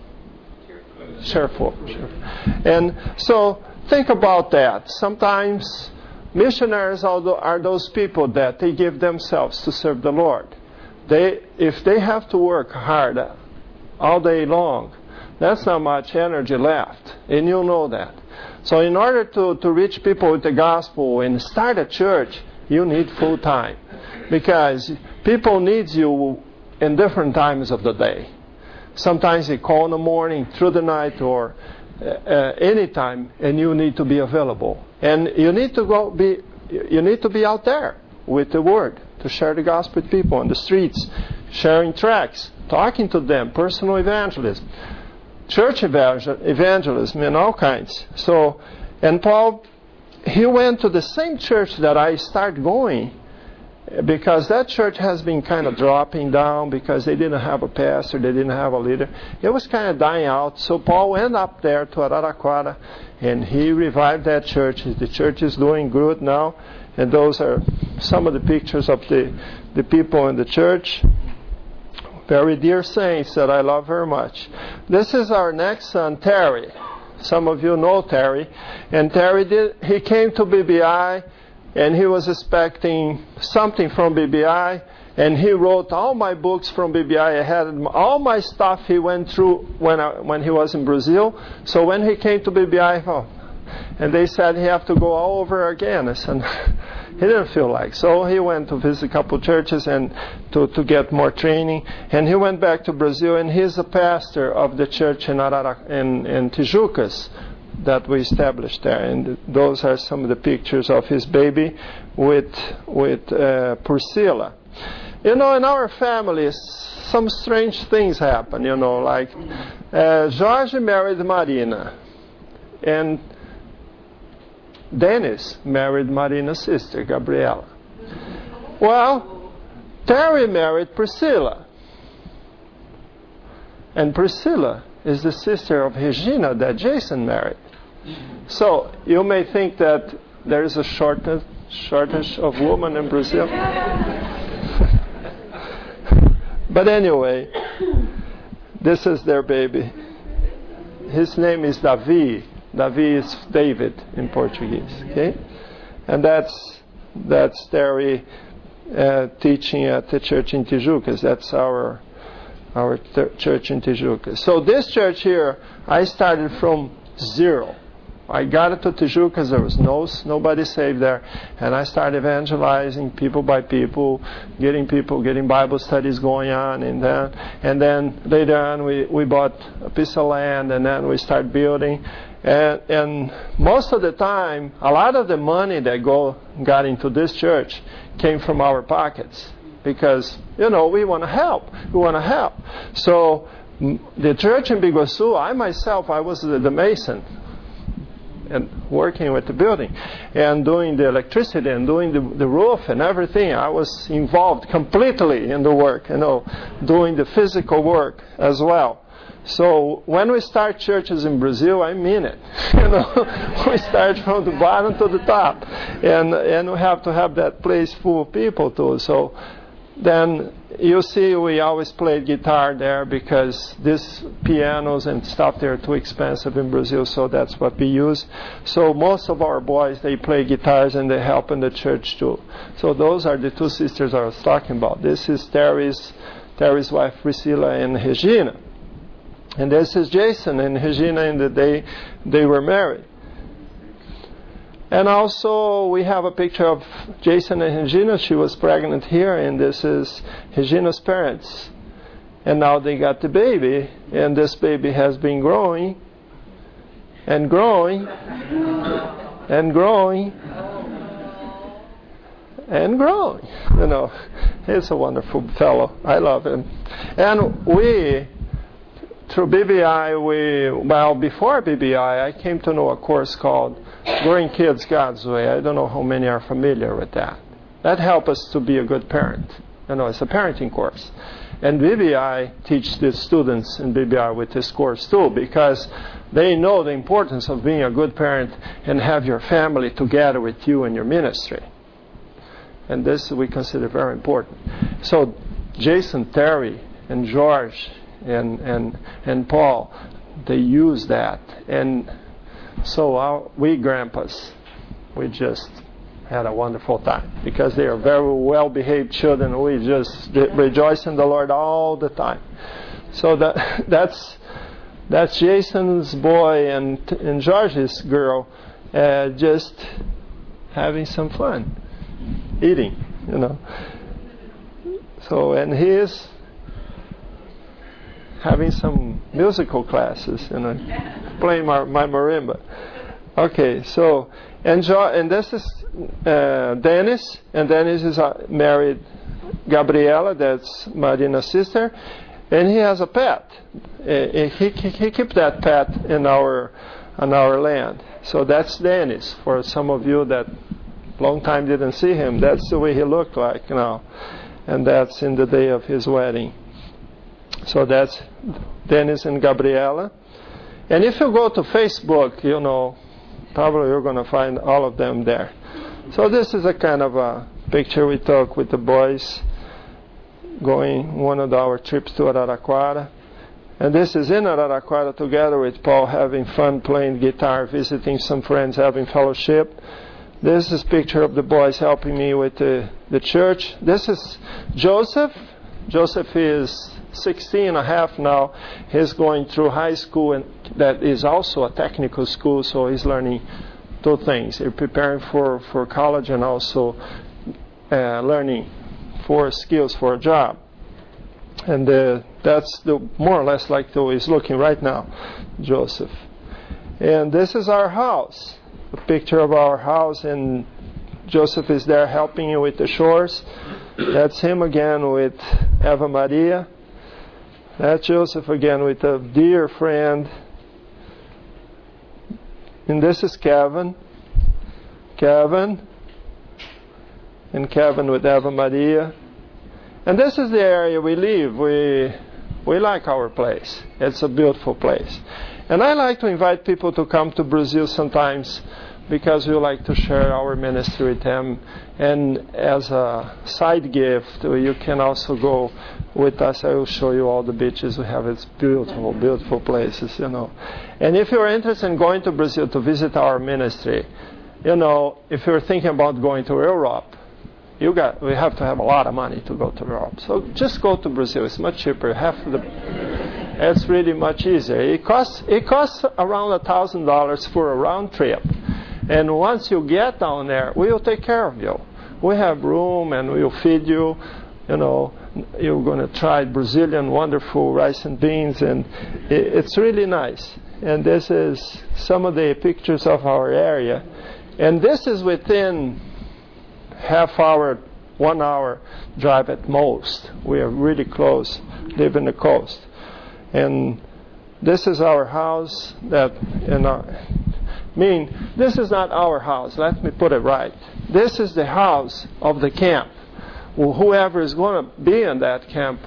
cheerful. And so think about that. Sometimes missionaries are those people that they give themselves to serve the Lord. They, if they have to work hard all day long, that's not much energy left, and you know that. So in order to, to reach people with the gospel and start a church, you need full time, because people need you in different times of the day. Sometimes they call in the morning, through the night, or uh, uh, any time, and you need to be available. And you need to go be you need to be out there with the word to share the gospel with people on the streets, sharing tracts, talking to them, personal evangelism, church evangel- evangelism, and all kinds. So, and Paul, he went to the same church that I started going, because that church has been kind of dropping down because they didn't have a pastor, they didn't have a leader. It was kind of dying out. So Paul went up there to Araraquara, and he revived that church. The church is doing good now, and those are some of the pictures of the, the people in the church. Very dear saints that I love very much. This is our next son, Terry. Some of you know Terry. And Terry, did, he came to B B I, and he was expecting something from B B I, and he wrote all my books from B B I. I had all my stuff he went through when I, when he was in Brazil. So when he came to B B I, oh, and they said he have to go all over again. I said, he didn't feel like. So he went to visit a couple churches and to, to get more training. And he went back to Brazil, and he's a pastor of the church in Arara, in, in Tijucas that we established there. And those are some of the pictures of his baby with with uh, Priscilla. You know, in our families, some strange things happen, you know, like uh, George married Marina, and Dennis married Marina's sister, Gabriela. Well, Terry married Priscilla, and Priscilla is the sister of Regina that Jason married. So you may think that there is a shortage, shortage of women in Brazil. But anyway, this is their baby. His name is Davi. Davi is David in Portuguese. Okay, and that's that's Terry uh, teaching at the church in Tijucas. That's our our th- church in Tijucas. So this church here, I started from zero. I got it to Tijucas. There was no nobody saved there, and I started evangelizing people by people, getting people, getting Bible studies going on, and then and then later on we, we bought a piece of land, and then we started building, and and most of the time, a lot of the money that go got into this church came from our pockets, because you know we want to help, we want to help. So the church in Biguaçu, I myself, I was the, the mason. And working with the building and doing the electricity and doing the, the roof and everything. I was involved completely in the work, you know, doing the physical work as well. So when we start churches in Brazil, I mean it. You know, we start from the bottom to the top, and and we have to have that place full of people too. So then you see, we always played guitar there because these pianos and stuff, they're too expensive in Brazil, so that's what we use. So most of our boys, they play guitars and they help in the church too. So those are the two sisters I was talking about. This is Terry's, Terry's wife Priscilla and Regina. And this is Jason and Regina in the day they were married. And also we have a picture of Jason and Regina. She was pregnant here, and this is Regina's parents. And now they got the baby, and this baby has been growing and growing and growing and growing. You know, he's a wonderful fellow. I love him. And we, through B B I, we, well, before B B I, I came to know a course called Growing Kids God's Way. I don't know how many are familiar with that. That helps us to be a good parent. You know, it's a parenting course. And B B I teach the students in B B I with this course too, because they know the importance of being a good parent and have your family together with you in your ministry. And this we consider very important. So Jason, Terry, and George, and and and Paul, they use that. And so our, we grandpas, we just had a wonderful time because they are very well-behaved children. We just rejoice in the Lord all the time. So that that's that's Jason's boy and and George's girl, uh, just having some fun, eating, you know. So and he is having some musical classes, you know, playing my, my marimba. Okay, so and jo- and this is uh, Dennis, and Dennis is uh, married Gabriela, that's Marina's sister, and he has a pet. Uh, he, he he keeps that pet in our on our land. So that's Dennis. For some of you that long time didn't see him, that's the way he looked like now, and that's in the day of his wedding. So that's Dennis and Gabriela. And if you go to Facebook, you know, probably you're going to find all of them there. So this is a kind of a picture we took with the boys going one of our trips to Araraquara. And this is in Araraquara together with Paul, having fun playing guitar, visiting some friends, having fellowship. This is a picture of the boys helping me with the, the church. This is Joseph. Joseph is sixteen and a half now. He's going through high school, and that is also a technical school, so he's learning two things. He's preparing for, for college and also uh, learning for skills for a job. And uh, that's the more or less like the way he's looking right now, Joseph. And this is our house, a picture of our house, and Joseph is there helping you with the chores. That's him again with Eva Maria. That's Joseph again with a dear friend. And this is Kevin. Kevin. And Kevin with Eva Maria. And this is the area we live. We we like our place. It's a beautiful place. And I like to invite people to come to Brazil sometimes because we like to share our ministry with them. And as a side gift, you can also go with us. I will show you all the beaches we have. It's beautiful, beautiful places, you know. And if you're interested in going to Brazil to visit our ministry, you know, if you're thinking about going to Europe, you got we have to have a lot of money to go to Europe. So just go to Brazil. It's much cheaper. Half the it's really much easier. It costs it costs around a thousand dollars for a round trip. And once you get down there, we'll take care of you. We have room and we'll feed you. You know, you're going to try Brazilian wonderful rice and beans, and it, it's really nice. And this is some of the pictures of our area. And this is within half hour, one hour drive at most. We are really close, live in the coast. And this is our house that, you know, I mean, this is not our house. Let me put it right. This is the house of the camp. Well, whoever is going to be in that camp,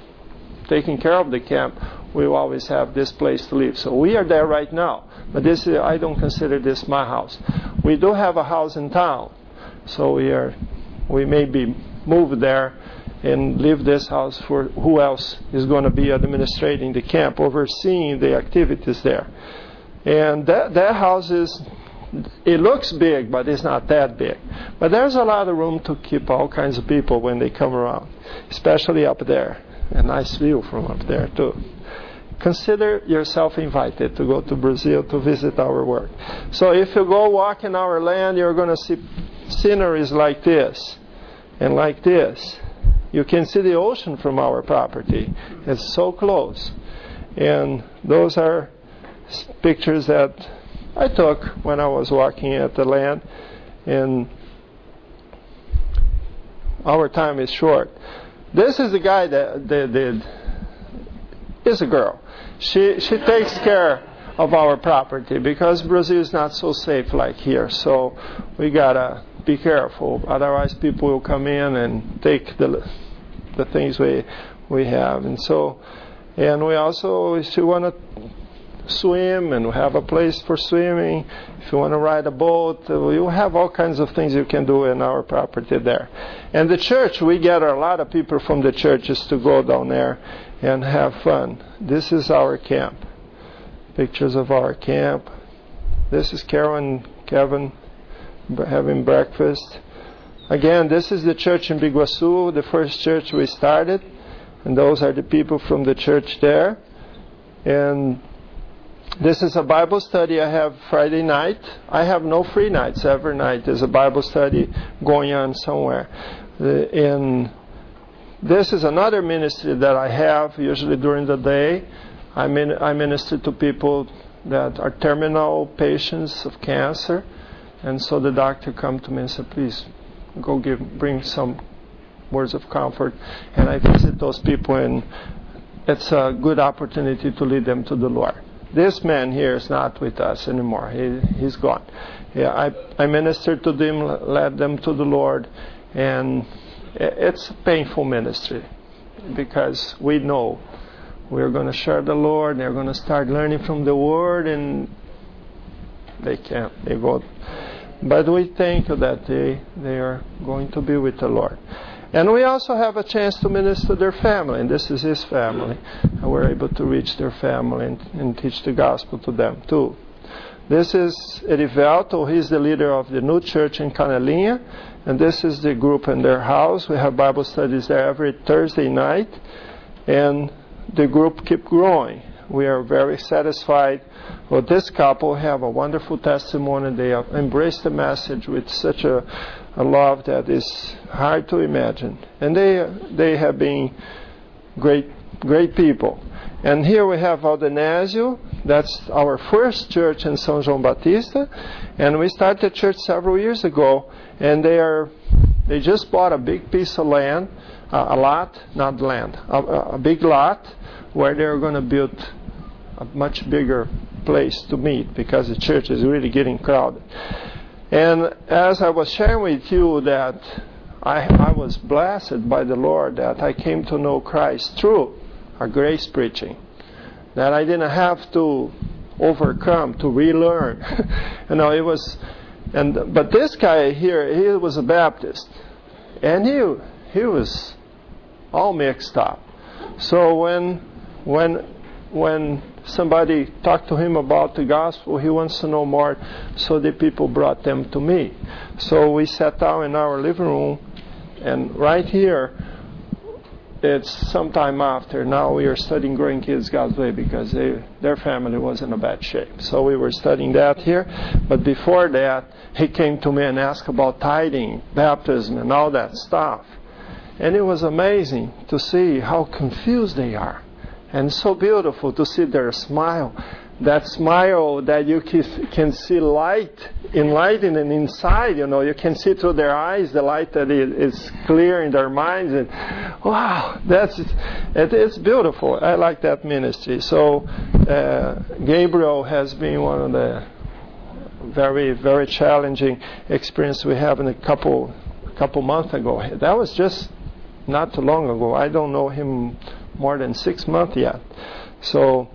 taking care of the camp, we will always have this place to live. So we are there right now. But this is, I don't consider this my house. We do have a house in town. So we are, we may be moved there and leave this house for who else is going to be administrating the camp, overseeing the activities there. And that that house is, it looks big, but it's not that big. But there's a lot of room to keep all kinds of people when they come around, especially up there. A nice view from up there too. Consider yourself invited to go to Brazil to visit our work. So if you go walk in our land, you're going to see sceneries like this and like this. You can see the ocean from our property. It's so close. And those are pictures that I took when I was walking at the land. And our time is short. This is the guy that did. Is a girl. She she takes care of our property because Brazil is not so safe like here. So we gotta be careful. Otherwise, people will come in and take the the things we we have. And so, and we also, if you want to swim and we have a place for swimming, if you want to ride a boat, you have all kinds of things you can do in our property there. And the church, we gather a lot of people from the churches to go down there and have fun. This is our camp. Pictures of our camp. This is Carol and Kevin having breakfast. Again, this is the church in Biguaçu, the first church we started. And those are the people from the church there. And this is a Bible study I have Friday night. I have no free nights. Every night there's a Bible study going on somewhere. And this is another ministry that I have, usually during the day. I, min- I minister to people that are terminal patients of cancer. And so the doctor comes to me and says, please, go give, bring some words of comfort. And I visit those people, and it's a good opportunity to lead them to the Lord. This man here is not with us anymore. He, he's gone. Yeah, I, I ministered to them, led them to the Lord, and it's a painful ministry because we know we're going to share the Lord. They're going to start learning from the Word, and they can't. They go. But we thank you that they they are going to be with the Lord. And we also have a chance to minister to their family, and this is his family. And we're able to reach their family and, and teach the gospel to them too. This is Erivelto. He's the leader of the new church in Canelinha. And this is the group in their house. We have Bible studies there every Thursday night. And the group keeps growing. We are very satisfied. Well, this couple have a wonderful testimony. They have embraced the message with such a, a love that is hard to imagine. And they they have been great great people. And here we have Aldenésio. That's our first church in São João Batista, and we started the church several years ago. And they are, they just bought a big piece of land, uh, a lot, not land, a, a big lot, where they're going to build a much bigger place to meet, because the church is really getting crowded. And as I was sharing with you that I, I was blessed by the Lord that I came to know Christ through a grace preaching, that I didn't have to overcome, to relearn. you know, it was, and but this guy here, he was a Baptist, and he he was all mixed up. So when when when somebody talked to him about the gospel, he wants to know more, so the people brought them to me. So we sat down in our living room, and right here, it's sometime after, now we are studying Growing Kids God's Way, because they, their family was in a bad shape. So we were studying that here, but before that, he came to me and asked about tithing, baptism, and all that stuff. And it was amazing to see how confused they are. And so beautiful to see their smile. That smile that you can see light, enlightening inside, you know, you can see through their eyes the light that is clear in their minds. And wow, that's it is beautiful. I like that ministry. So uh, Gabriel has been one of the very, very challenging experience we have in a couple, couple months ago. That was just not too long ago. I don't know him more than six months yet. So,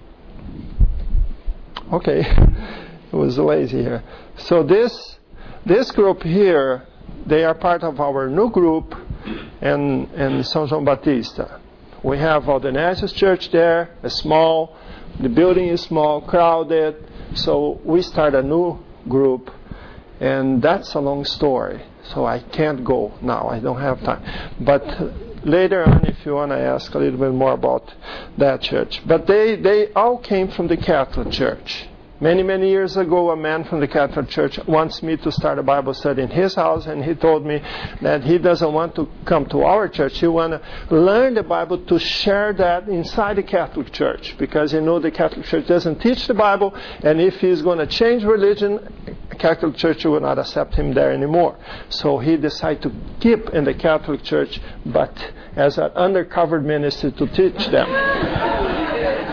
okay, it was lazy here. So this this group here, they are part of our new group in, in São João Batista. We have Aldenesius Church there, a small, the building is small, crowded, so we start a new group, and that's a long story, so I can't go now, I don't have time. But later on, if you want to ask a little bit more about that church. But they, they all came from the Catholic Church. Many, many years ago, a man from the Catholic Church wants me to start a Bible study in his house, and he told me that he doesn't want to come to our church. He wants to learn the Bible to share that inside the Catholic Church, because he knows the Catholic Church doesn't teach the Bible, and if he's going to change religion, the Catholic Church will not accept him there anymore. So he decided to keep in the Catholic Church, but as an undercover ministry to teach them.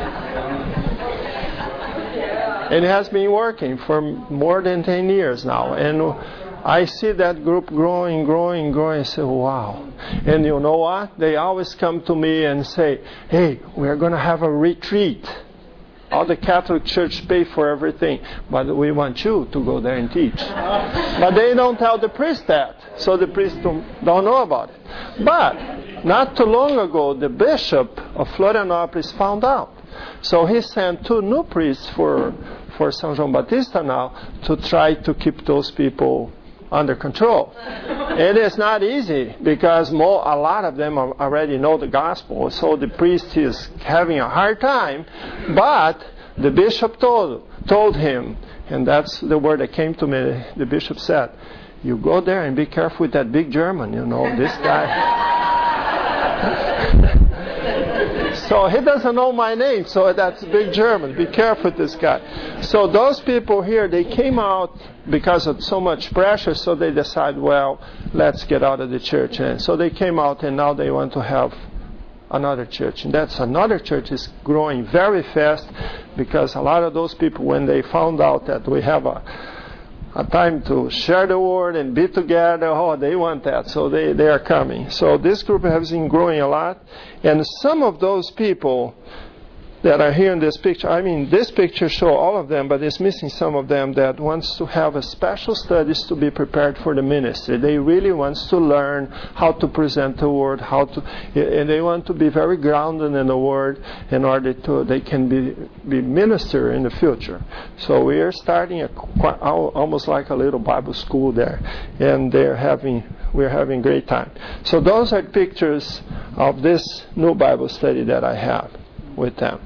And it has been working for more than ten years now. And I see that group growing, growing, growing. I say, wow. And you know what? They always come to me and say, hey, we're going to have a retreat. All the Catholic Church pay for everything, but we want you to go there and teach. But they don't tell the priest that, so the priest don't, don't know about it. But not too long ago, the bishop of Florianópolis found out. So he sent two new priests for for São João Batista now to try to keep those people under control. It is not easy, because more, a lot of them already know the gospel, so the priest is having a hard time. But the bishop told told him, and that's the word that came to me. The bishop said, "You go there and be careful with that big German. You know this guy." So he doesn't know my name, so that's big German. Be careful with this guy. So those people here, they came out because of so much pressure, so they decided, well, let's get out of the church. And so they came out, and now they want to have another church. And that's another church is growing very fast, because a lot of those people, when they found out that we have a a time to share the word and be together, oh, they want that, so they, they are coming. So this group has been growing a lot, and some of those people that are here in this picture, I mean, this picture shows all of them, but it's missing some of them that wants to have a special studies to be prepared for the ministry. They really want to learn how to present the word, how to, and they want to be very grounded in the word in order to they can be be minister in the future. So we are starting a almost like a little Bible school there, and they're having we're having great time. So those are pictures of this new Bible study that I have with them.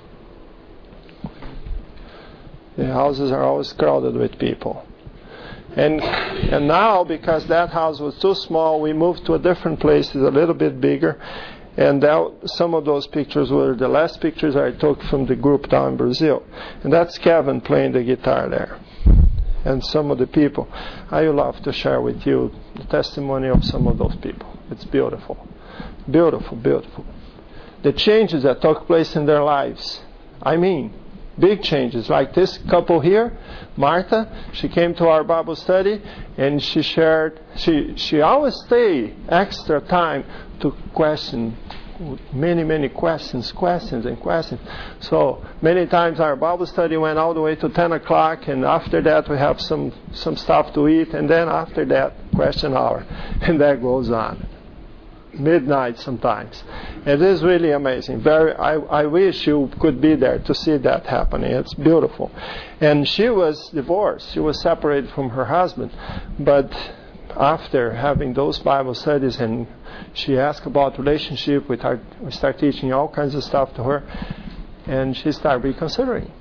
The houses are always crowded with people. And and now, because that house was too small, we moved to a different place. It's a little bit bigger. And that, some of those pictures were the last pictures I took from the group down in Brazil. And that's Kevin playing the guitar there. And some of the people. I would love to share with you the testimony of some of those people. It's beautiful. Beautiful, beautiful. The changes that took place in their lives. I mean, big changes. Like this couple here, Martha, she came to our Bible study and she shared, she, she always stay extra time to question many, many questions, questions and questions. So many times our Bible study went all the way to ten o'clock, and after that we have some, some stuff to eat, and then after that, question hour. And that goes on. Midnight sometimes. It is really amazing. Very. I, I wish you could be there to see that happening. It's beautiful. And she was divorced. She was separated from her husband. But after having those Bible studies, and she asked about relationship, we start, we start teaching all kinds of stuff to her, and she started reconsidering.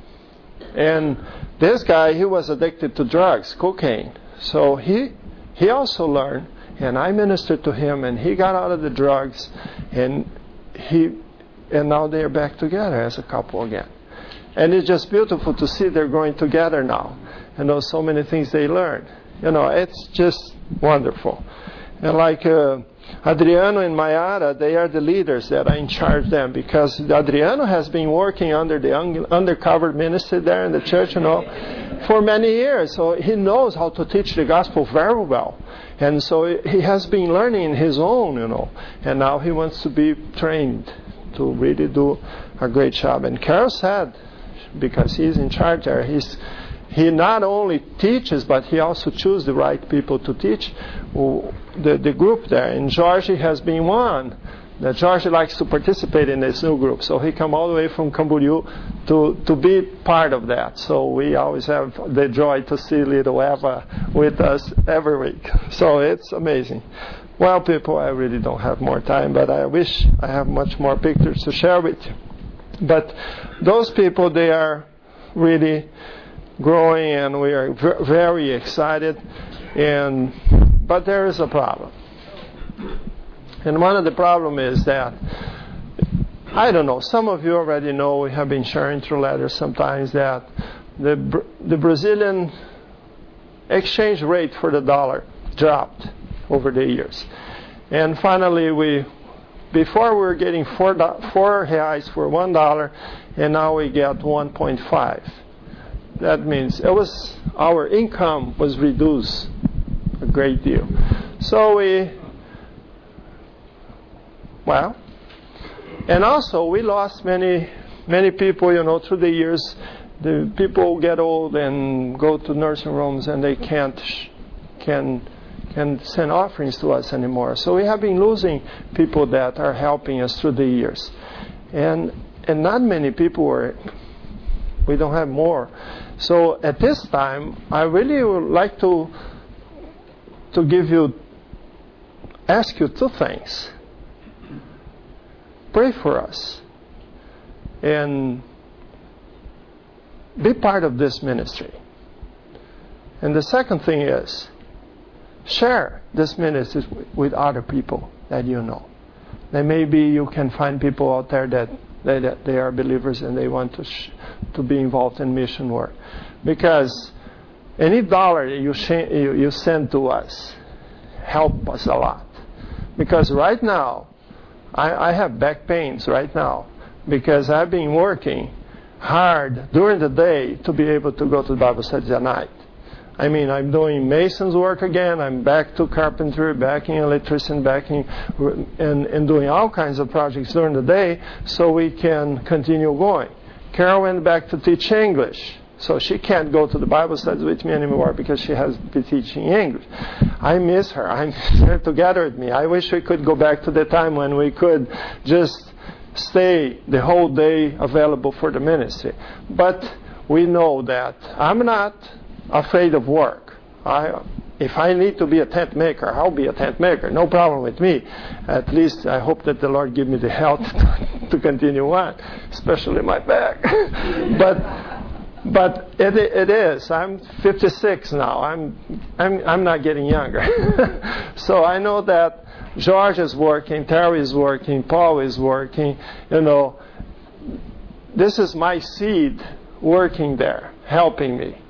And this guy, he was addicted to drugs, cocaine. So he he also learned, and I ministered to him, and he got out of the drugs, and he and now they're back together as a couple again. And it's just beautiful to see they're going together now, and there's so many things they learned. You know, it's just wonderful. And like uh, Adriano and Mayara, they are the leaders that are in charge of them, because Adriano has been working under the un- undercover ministry there in the church, you know, for many years. So he knows how to teach the gospel very well. And so he has been learning his own, you know. And now he wants to be trained to really do a great job. And Carol said, because he's in charge there, he's He not only teaches, but he also chooses the right people to teach the, the group there. And Georgie has been one. That Georgie likes to participate in this new group. So he come all the way from Camboriú to, to be part of that. So we always have the joy to see little Eva with us every week. So it's amazing. Well, people, I really don't have more time, but I wish I have much more pictures to share with you. But those people, they are really growing, and we are v- very excited. And but there is a problem, and one of the problem is that I don't know. Some of you already know. We have been sharing through letters sometimes that the the Brazilian exchange rate for the dollar dropped over the years, and finally we. Before we were getting four do- four reais for one dollar, and now we get one point five. That means it was our income was reduced a great deal. So we, well, and also we lost many many people. You know, through the years, the people get old and go to nursing rooms, and they can't can can send offerings to us anymore. So we have been losing people that are helping us through the years, and and not many people were. We don't have more. So at this time, I really would like to to give you, ask you two things. Pray for us, and be part of this ministry. And the second thing is, share this ministry with other people that you know. And maybe you can find people out there that They, that they are believers and they want to sh- to be involved in mission work. Because any dollar you, sh- you you send to us help us a lot. Because right now, I, I have back pains right now because I've been working hard during the day to be able to go to the Bible studies at night. I mean, I'm doing mason's work again. I'm back to carpentry, back in electrician, back in, and, and doing all kinds of projects during the day so we can continue going. Carol went back to teach English. So she can't go to the Bible studies with me anymore because she has been teaching English. I miss her. I miss her together with me. I wish we could go back to the time when we could just stay the whole day available for the ministry. But we know that I'm not afraid of work. I, if I need to be a tent maker, I'll be a tent maker. No problem with me. At least I hope that the Lord give me the health to continue on, especially my back. but but it it is. I'm fifty-six now. I'm I'm I'm not getting younger. So I know that George is working, Terry is working, Paul is working. You know, this is my seed working there, helping me.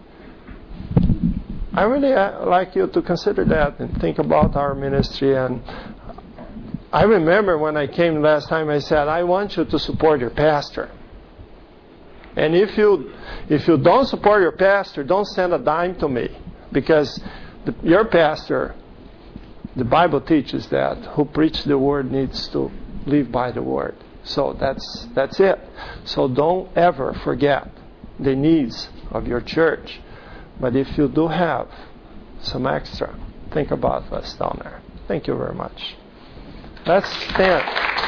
I really uh, like you to consider that and think about our ministry. And I remember when I came last time, I said, I want you to support your pastor. And if you if you don't support your pastor, don't send a dime to me, because the, your pastor, the Bible teaches that who preaches the word needs to live by the word. So that's that's it. So don't ever forget the needs of your church. But if you do have some extra, think about us down there. Thank you very much. Let's stand.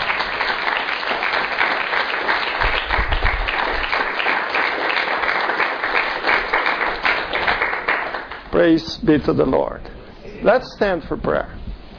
Praise be to the Lord. Let's stand for prayer.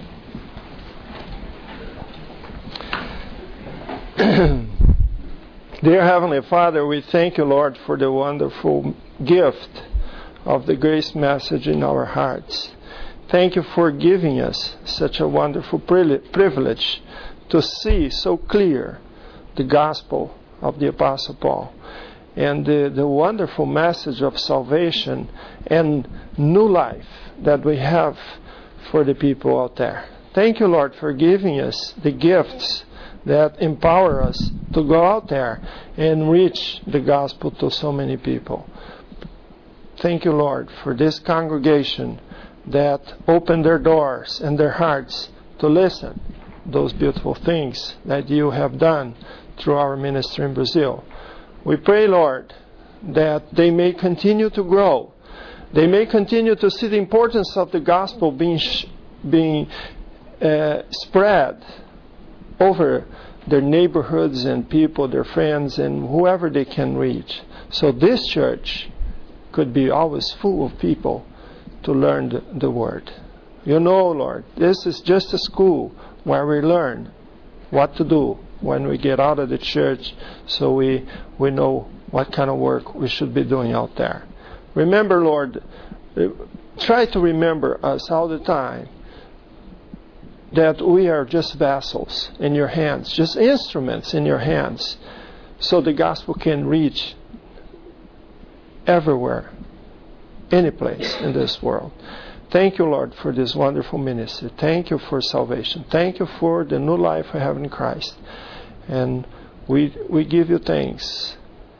Dear Heavenly Father, we thank you, Lord, for the wonderful gift of the grace message in our hearts. Thank you for giving us such a wonderful privilege to see so clear the gospel of the Apostle Paul and the, the wonderful message of salvation and new life that we have for the people out there. Thank you, Lord, for giving us the gifts that empower us to go out there and reach the gospel to so many people. Thank you, Lord, for this congregation that opened their doors and their hearts to listen those beautiful things that you have done through our ministry in Brazil. We pray, Lord, that they may continue to grow. They may continue to see the importance of the gospel being sh- being uh, spread over their neighborhoods and people, their friends, and whoever they can reach. So this church could be always full of people to learn the, the Word. You know, Lord, this is just a school where we learn what to do when we get out of the church, so we, we know what kind of work we should be doing out there. Remember, Lord, try to remember us all the time that we are just vessels in your hands, just instruments in your hands, so the gospel can reach everywhere, any place in this world. Thank you, Lord, for this wonderful ministry. Thank you for salvation. Thank you for the new life we have in Christ. And we we give you thanks.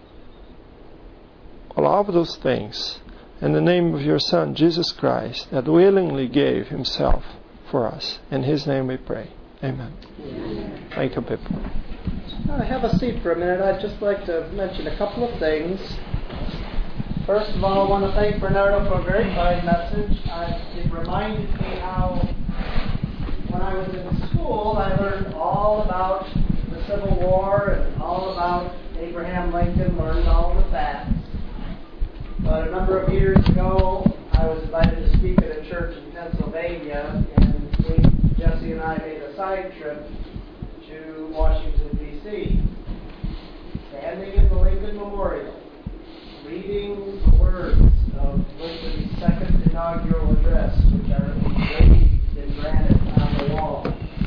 All of those things in the name of your Son, Jesus Christ, that willingly gave himself for us. In his name we pray. Amen. Amen. Thank you, people. Uh, have a seat for a minute. I'd just like to mention a couple of things. First of all, I want to thank Bernardo for a very kind message. I, it reminded me how, when I was in school, I learned all about the Civil War and all about Abraham Lincoln, learned all the facts. But a number of years ago, I was invited to speak at a church in Pennsylvania, and we, Jesse and I made a side trip to Washington, D C Standing in the Lincoln Memorial, reading the words of Lincoln's second inaugural address, which are engraved in granite on the wall.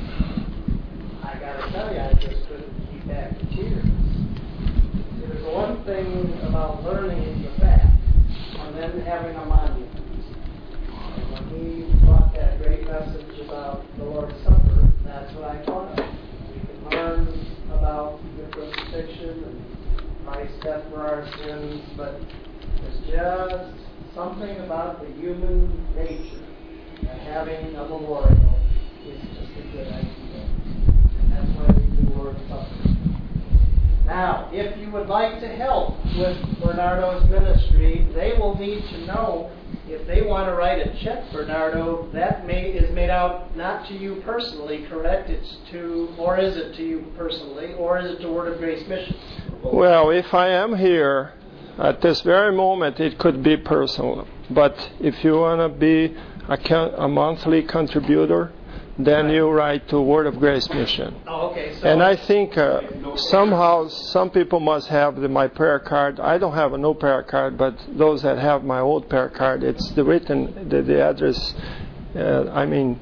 I got to tell you, I just couldn't keep back the tears. See, there's one thing about learning the facts and then having a monument. And when he taught that great message about the Lord's Supper, that's what I taught him. We can learn about the crucifixion and Christ's death for our sins, but there's just something about the human nature, and having a memorial is just a good idea. And that's why we do Lord's Supper. Now, if you would like to help with Bernardo's ministry, they will need to know if they want to write a check, Bernardo, that may, is made out not to you personally, correct? It's to, or is it to you personally, or is it to Word of Grace Mission? Well, if I am here at this very moment, it could be personal. But if you want to be a, a monthly contributor, then you write to Word of Grace Mission. Oh, okay. So and I think uh, somehow some people must have the, my prayer card. I don't have a no prayer card, but those that have my old prayer card, it's the written, the, the address, uh, I mean,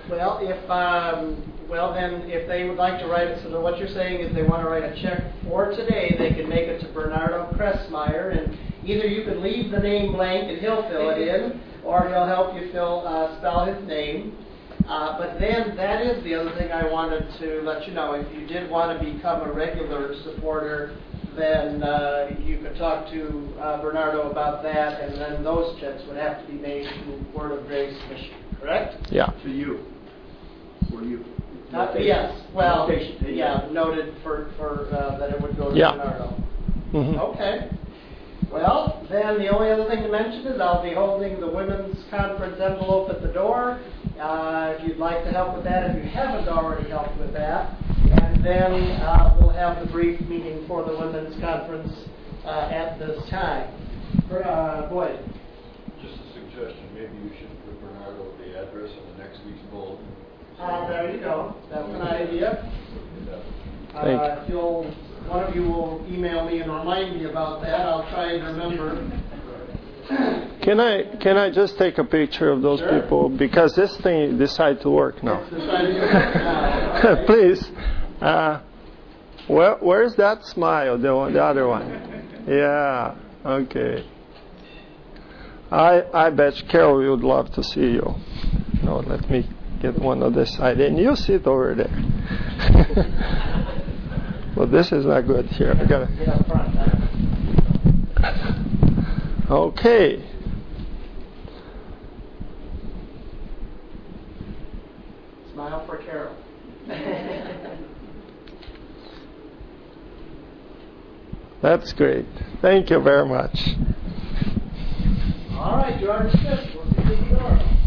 Well, if, um, well then, if they would like to write it, so then what you're saying is they want to write a check for today, they can make it to Bernardo Cressmeyer, and either you can leave the name blank and he'll fill it in, or he'll help you fill, uh, spell his name. Uh, but then, that is the other thing I wanted to let you know. If you did want to become a regular supporter, then uh, you could talk to uh, Bernardo about that, and then those checks would have to be made to Word of Grace Mission, correct? Yeah. To you. For you. Not, yes, well, Notation. yeah, noted for, for uh, that it would go to Yeah. Bernardo. Mhm. Okay. Well, then the only other thing to mention is I'll be holding the women's conference envelope at the door. Uh, if you'd like to help with that, if you haven't already helped with that. And then uh, we'll have the brief meeting for the women's conference uh, at this time. Uh, Boyd. Just a suggestion, maybe you should put Bernardo the address on the next week's bulletin. Uh, there you go. That's an idea. Thank you. Uh, if you'll, one of you will email me and remind me about that. I'll try and remember. Can I can I just take a picture of those Sure. people because this thing decided to work now. It's decided to work now. All right. Please. Uh, where where's that smile? The one, the other one. Yeah. Okay. I I bet Carol would love to see you. No, let me get one on this side, and you sit over there. Well, this is not good here. I gotta. Get up front. Huh? Okay. Smile for Carol. That's great. Thank you very much. All right, you are dismissed. We'll see you tomorrow.